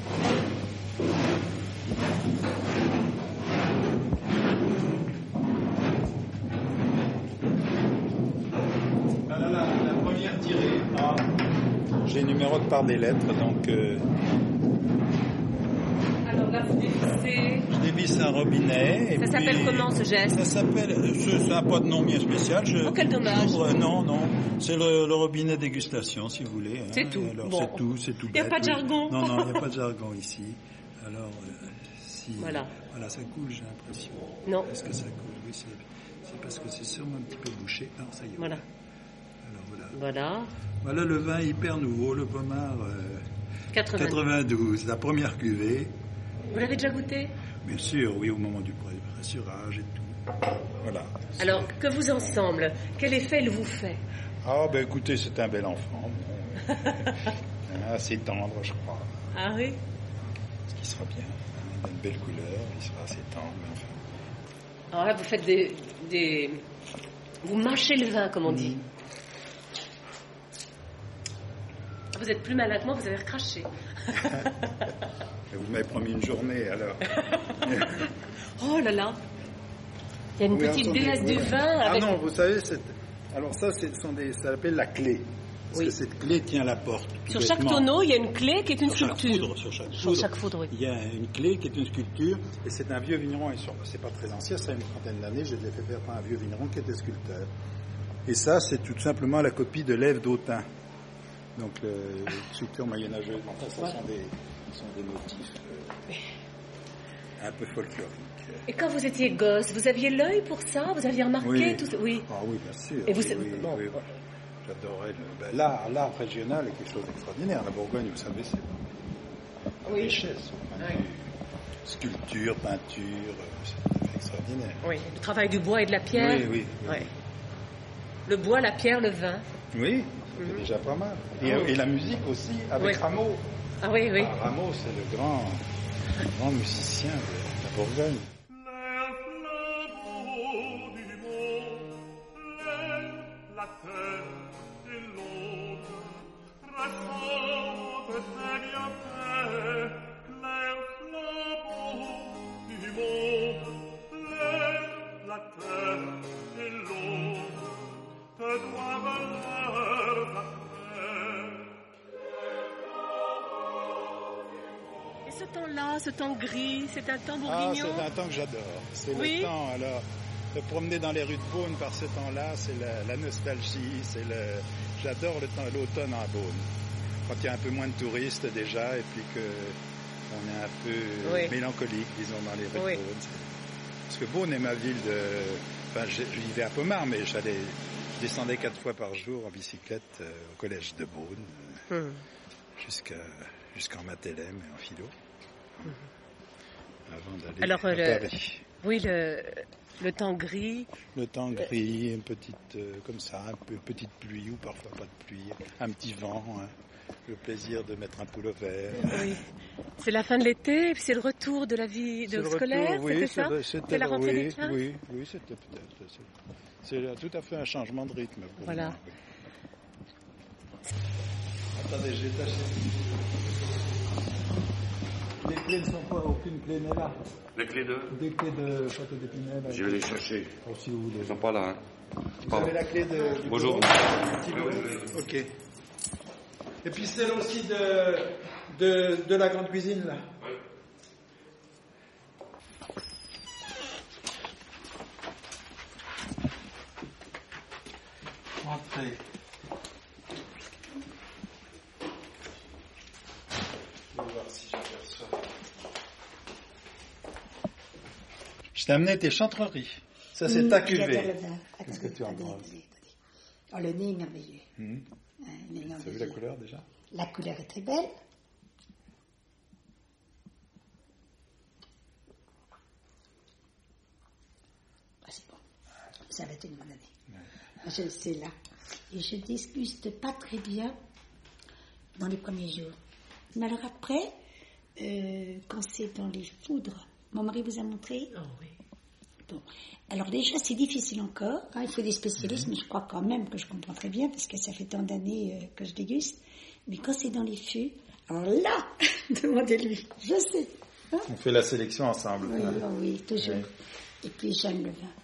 Ah là là, la première tirée. Ah. J'ai numéroté par des lettres, donc euh, Alors là, vous dévissez. je dévisse un robinet. Et Ça s'appelle puis- comment, ce geste? Ça s'appelle, ce- ça n'a pas de nom bien spécial. Je, Oh, quel dommage. j'ouvre- non, non, c'est le, le robinet dégustation, si vous voulez. hein. C'est tout. Alors, Bon. c'est tout, c'est tout. Y a bête, pas de oui. jargon. Non, non, il n'y a pas de jargon ici. Alors, euh, si. Voilà. Voilà, ça coule, j'ai l'impression. Non. Est-ce que ça coule? Oui, c'est, c'est parce que c'est sûrement un petit peu bouché. Non, ça y est. Voilà. Alors voilà. Voilà. Voilà le vin hyper nouveau, le Pommard euh, quatre-vingts. quatre-vingt-douze, la première cuvée. Vous l'avez déjà goûté? Bien sûr, oui, au moment du pressurage et tout. Voilà. Alors, que vous en semble? Quel effet il vous fait? Ah, ben écoutez, c'est un bel enfant. Bon. Assez tendre, je crois. Ah oui? Ce qui sera bien. Il a une belle couleur, il sera assez tendre. Mais enfin... Alors là, vous faites des, des... Vous mâchez le vin, comme on dit. Mmh. Vous êtes plus malin que moi, vous avez recraché. Vous m'avez promis une journée, alors. Oh là là. Il y a une Oui, petite attendez, déesse oui. du vin avec... Ah non, vous savez, c'est... alors ça, c'est, sont des... ça s'appelle la clé. Parce Oui. que cette clé tient la porte. Sur chaque tonneau, il y a une clé qui est une sur chaque sculpture. foudre, sur chaque Sur foudre, chaque foudre, oui. il y a une clé qui est une sculpture, et c'est un vieux vigneron, et sur... c'est pas très ancien, ça a une trentaine d'années, je l'ai fait faire par un vieux vigneron qui était sculpteur. Et ça, c'est tout simplement la copie de l'Ève d'Autun. Donc, le sculpture moyenâgeuse. Enfin, ça Voilà. sont, des, sont des motifs euh, un peu folkloriques. Et quand vous étiez gosse, vous aviez l'œil pour ça? Vous aviez remarqué Oui. tout ça? Oui. Ah oui, bien sûr. Et vous oui, savez- oui, bon. oui, oui. J'adorais le... ben, l'art, l'art régional est quelque chose d'extraordinaire. La Bourgogne, vous savez, c'est une Oui. richesse. Au point de Oui. vue sculpture, peinture, euh, c'est tout à fait extraordinaire. Oui. Le travail du bois et de la pierre. Oui, oui. oui. Ouais. Le bois, la pierre, le vin. Oui, c'est déjà pas mal. Et, Oui. et la musique aussi, avec Oui. Rameau. Ah oui, oui. Ah, Rameau, c'est le grand, le grand musicien de la Bourgogne. Et ce temps-là, ce temps gris, c'est un temps Ah, bourguignon. c'est un temps que j'adore. C'est Oui. le temps, alors, de promener dans les rues de Beaune par ce temps-là, c'est la, la nostalgie, c'est le... J'adore le temps, l'automne à Beaune. Quand il y a un peu moins de touristes déjà, et puis que on est un peu Oui. mélancolique, disons, dans les rues Oui. de Beaune. Parce que Beaune est ma ville de... Enfin, je, je vivais à Pommard, mais j'allais... Je descendais quatre fois par jour en bicyclette euh, au collège de Beaune, euh, Hum. jusqu'à, jusqu'en maths L M et en philo. Avant d'aller Alors, à le- Paris. Oui, le, le temps gris. Le temps gris, une petite, euh, comme ça, un peu petite pluie ou parfois pas de pluie, un petit vent, hein, le plaisir de mettre un pullover. Oui. C'est la fin de l'été, et puis c'est le retour de la vie de C'est le scolaire, retour, oui, c'était c'est ça? le- c'était C'est la le- rentrée oui, des classes? Oui, oui, c'était peut-être. C'est, c'est tout à fait un changement de rythme. Pour Voilà. moi, oui. Attendez, j'ai tâché. Les clés ne sont pas, aucune clé n'est là. Les clés de... Des clés de Château d'Épinay. là. Je vais les chercher. Oh, si vous voulez. Ils sont pas là, hein. Vous Pardon. avez la clé de... du Bonjour. bureau? Petit bureau. Ok. Et puis celle aussi de, de, de la grande cuisine, là. Entrez. Je vais voir si j'aperçois. Je t'ai amené tes chantreries. Ça, c'est ta J'adore cuvée. le vin. Qu'est-ce que tu en Attendez, penses? attendez, attendez. Oh, le nez est merveilleux. Hum. Hein, il est Tu as vu merveilleux. la couleur déjà? La couleur est très belle. Ah, c'est bon. Ça va être une bonne année. Je le sais là. Et je déguste pas très bien dans les premiers jours. Mais alors après, euh, quand c'est dans les foudres, mon mari vous a montré. Oh oui. Bon. Alors déjà, c'est difficile encore. hein, il faut des spécialistes, mais je crois quand même que je comprends très bien, parce que ça fait tant d'années euh, que je déguste. Mais quand c'est dans les fûts, alors là, demandez-lui, je sais. hein. On fait la sélection ensemble. Oui, hein. oh oui, toujours. Oui. Et puis j'aime le vin.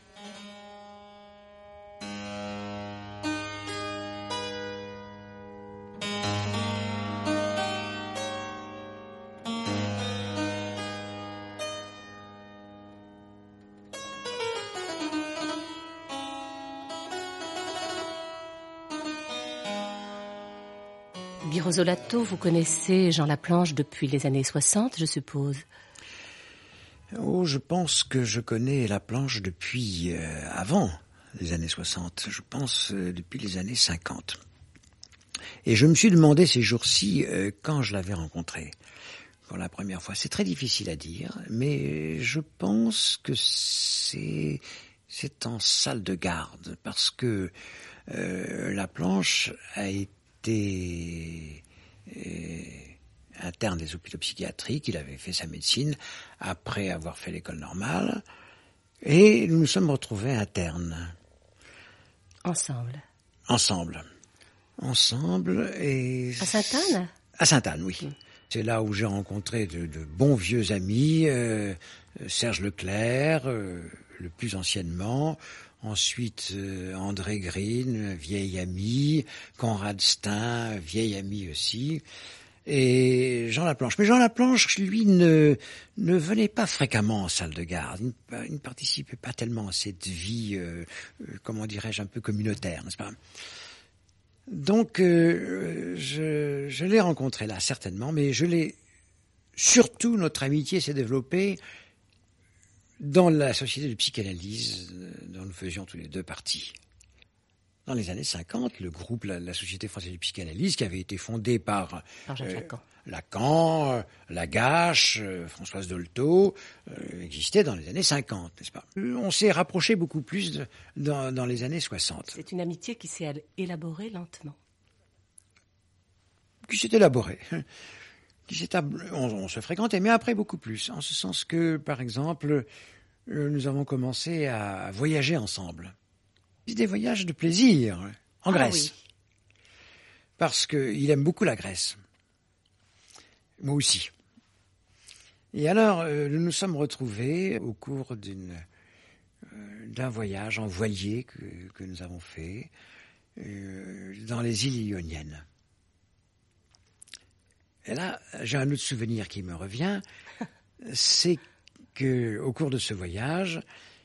Guy Rosolato, vous connaissez Jean Laplanche depuis les années soixante, je suppose. Oh, je pense que je connais Laplanche depuis euh, avant les années soixante. Je pense euh, depuis les années cinquante. Et je me suis demandé ces jours-ci euh, quand je l'avais rencontré pour la première fois. C'est très difficile à dire, mais je pense que c'est c'est en salle de garde parce que euh, Laplanche a été été euh, interne des hôpitaux psychiatriques. Il avait fait sa médecine après avoir fait l'école normale. Et nous nous sommes retrouvés internes. Ensemble. Ensemble. Ensemble et... À Sainte-Anne ? À Sainte-Anne, oui. Mmh. C'est là où j'ai rencontré de, de bons vieux amis, euh, Serge Leclerc, euh, le plus anciennement, ensuite euh, André Green, vieil ami, Conrad Stein, vieil ami aussi, et Jean Laplanche. Mais Jean Laplanche, lui, ne, ne venait pas fréquemment en salle de garde, il ne, il ne participait pas tellement à cette vie, euh, euh, comment dirais-je, un peu communautaire, n'est-ce pas ? Donc, euh, je, je l'ai rencontré là, certainement, mais je l'ai... Surtout, notre amitié s'est développée dans la société de psychanalyse dont nous faisions tous les deux partie. Dans les années cinquante, le groupe, la, la Société française de psychanalyse, qui avait été fondée par, par Jacques euh, Lacan, Lacan, Lagache, euh, Françoise Dolto, euh, existait dans les années cinquante, n'est-ce pas ? On s'est rapproché beaucoup plus de, dans, dans les années soixante. C'est une amitié qui s'est élaborée lentement. Qui s'est élaborée. Qui s'est ab... on, on se fréquentait, mais après beaucoup plus. En ce sens que, par exemple, euh, nous avons commencé à voyager ensemble. C'est des voyages de plaisir, en ah, Grèce. Oui. Parce qu'il aime beaucoup la Grèce. Moi aussi. Et alors, euh, nous nous sommes retrouvés au cours d'une, euh, d'un voyage en voilier que, que nous avons fait euh, dans les îles Ioniennes. Et là, j'ai un autre souvenir qui me revient, c'est que au cours de ce voyage,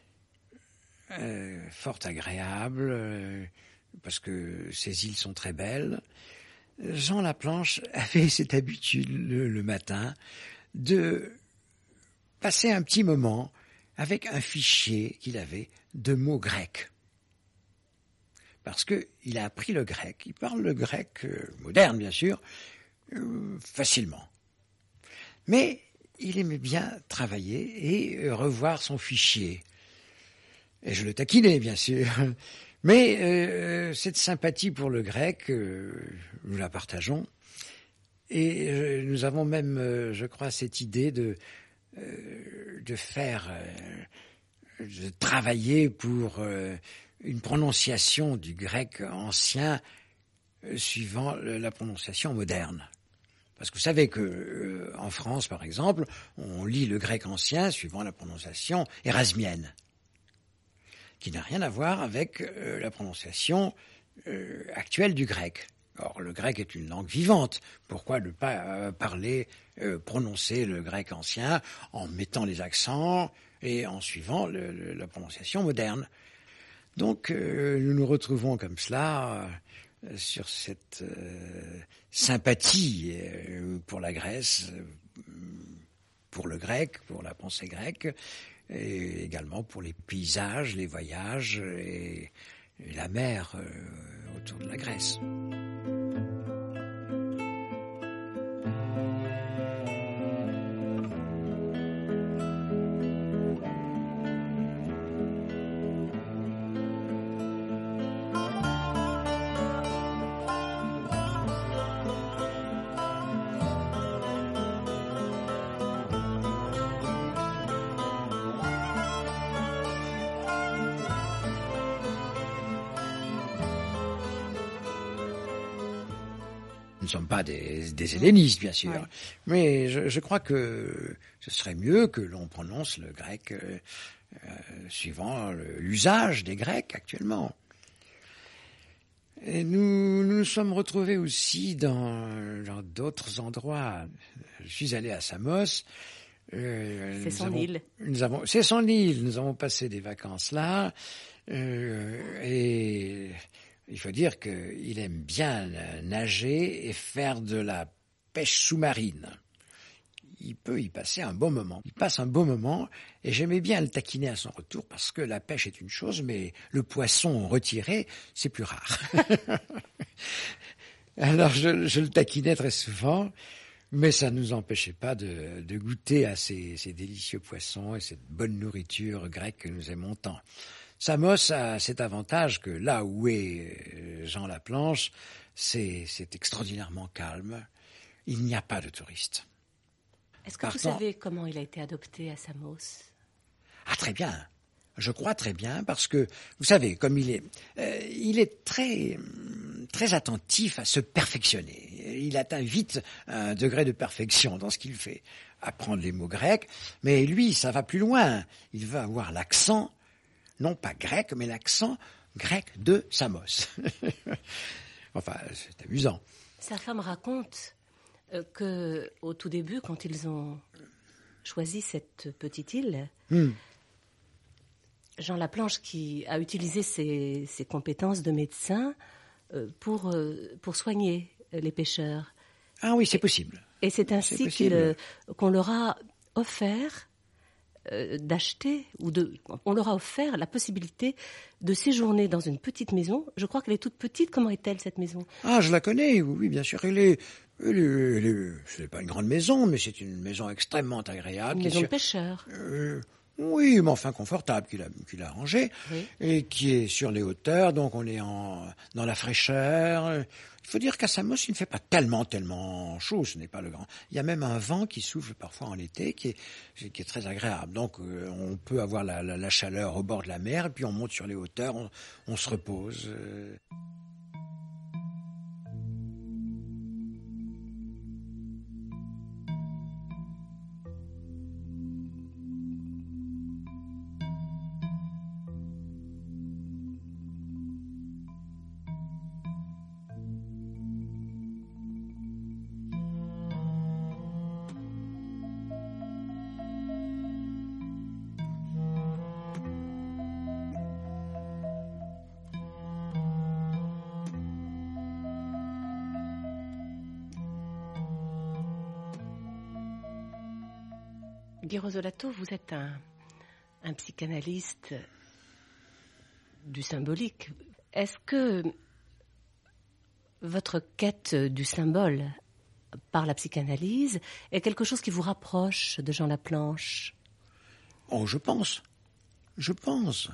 euh, fort agréable, euh, parce que ces îles sont très belles, Jean Laplanche avait cette habitude le, le matin de passer un petit moment avec un fichier qu'il avait de mots grecs. Parce qu'il a appris le grec, il parle le grec euh, moderne bien sûr, euh, facilement. Mais il aimait bien travailler et revoir son fichier. Et je le taquinais bien sûr. Mais euh, cette sympathie pour le grec, euh, nous la partageons. Et euh, nous avons même, euh, je crois, cette idée de, euh, de faire, euh, de travailler pour euh, une prononciation du grec ancien euh, suivant la prononciation moderne. Parce que vous savez que euh, en France, par exemple, on lit le grec ancien suivant la prononciation érasmienne, qui n'a rien à voir avec euh, la prononciation euh, actuelle du grec. Or, le grec est une langue vivante. Pourquoi ne pas euh, parler, euh, prononcer le grec ancien en mettant les accents et en suivant le, le, la prononciation moderne ? Donc, euh, nous nous retrouvons comme cela euh, sur cette euh, sympathie euh, pour la Grèce, euh, pour le grec, pour la pensée grecque, et également pour les paysages, les voyages et, et la mer euh, autour de la Grèce. Nous ne sommes pas des, des hellénistes, bien sûr, ouais. Mais je, je crois que ce serait mieux que l'on prononce le grec euh, euh, suivant le, l'usage des Grecs actuellement. Et nous nous sommes retrouvés aussi dans, dans d'autres endroits. Je suis allé à Samos. Euh, c'est son avons, île. Nous avons, c'est son île. Nous avons passé des vacances là. Euh, et... Il faut dire qu'il aime bien nager et faire de la pêche sous-marine. Il peut y passer un bon moment. Il passe un bon moment et j'aimais bien le taquiner à son retour parce que la pêche est une chose, mais le poisson retiré, c'est plus rare. Alors je, je le taquinais très souvent, mais ça ne nous empêchait pas de, de goûter à ces, ces délicieux poissons et cette bonne nourriture grecque que nous aimons tant. Samos a cet avantage que là où est Jean Laplanche, C'est, c'est extraordinairement calme. Il n'y a pas de touristes. Est-ce que Par vous contre- savez comment il a été adopté à Samos? Ah, très bien. Je crois très bien parce que, vous savez, comme il est, euh, il est très, très attentif à se perfectionner. Il atteint vite un degré de perfection dans ce qu'il fait. Apprendre les mots grecs, mais lui, ça va plus loin. Il va avoir l'accent, non pas grec, mais l'accent grec de Samos. Enfin, c'est amusant. Sa femme raconte euh, que, au tout début, quand ils ont choisi cette petite île, Hmm. Jean Laplanche, qui a utilisé ses, ses compétences de médecin euh, pour, euh, pour soigner euh, les pêcheurs. Ah oui, c'est possible. Et c'est C'est ainsi possible. qu'il, euh, qu'on leur a offert euh, d'acheter, ou de, on leur a offert la possibilité de séjourner dans une petite maison. Je crois qu'elle est toute petite. Comment est-elle, cette maison? Ah, je la connais, oui, oui, bien sûr. Elle est, elle est, elle est- c'est pas une grande maison, mais c'est une maison extrêmement agréable. Une qui est maison de sur- pêcheurs. Euh, oui, mais enfin confortable, qu'il a, qu'il a rangé, Oui. et qui est sur les hauteurs, donc on est en, dans la fraîcheur. Il faut dire qu'à Samos, il ne fait pas tellement, tellement chaud, ce n'est pas le grand. Il y a même un vent qui souffle parfois en été, qui est, qui est très agréable. Donc euh, on peut avoir la, la, la chaleur au bord de la mer, et puis on monte sur les hauteurs, on, on se repose. euh. Guy Rosolato, vous êtes un, un psychanalyste du symbolique. Est-ce que votre quête du symbole par la psychanalyse est quelque chose qui vous rapproche de Jean Laplanche? Oh, je pense. Je pense.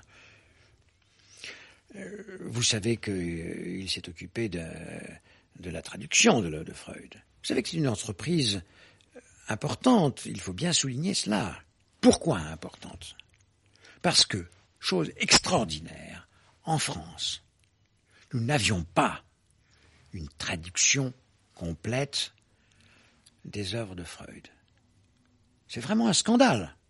Euh, vous savez qu'il s'est occupé de, de la traduction de, de Freud. Vous savez que c'est une entreprise importante. Il faut bien souligner cela. Pourquoi importante? Parce que, chose extraordinaire, en France, nous n'avions pas une traduction complète des œuvres de Freud. C'est vraiment un scandale.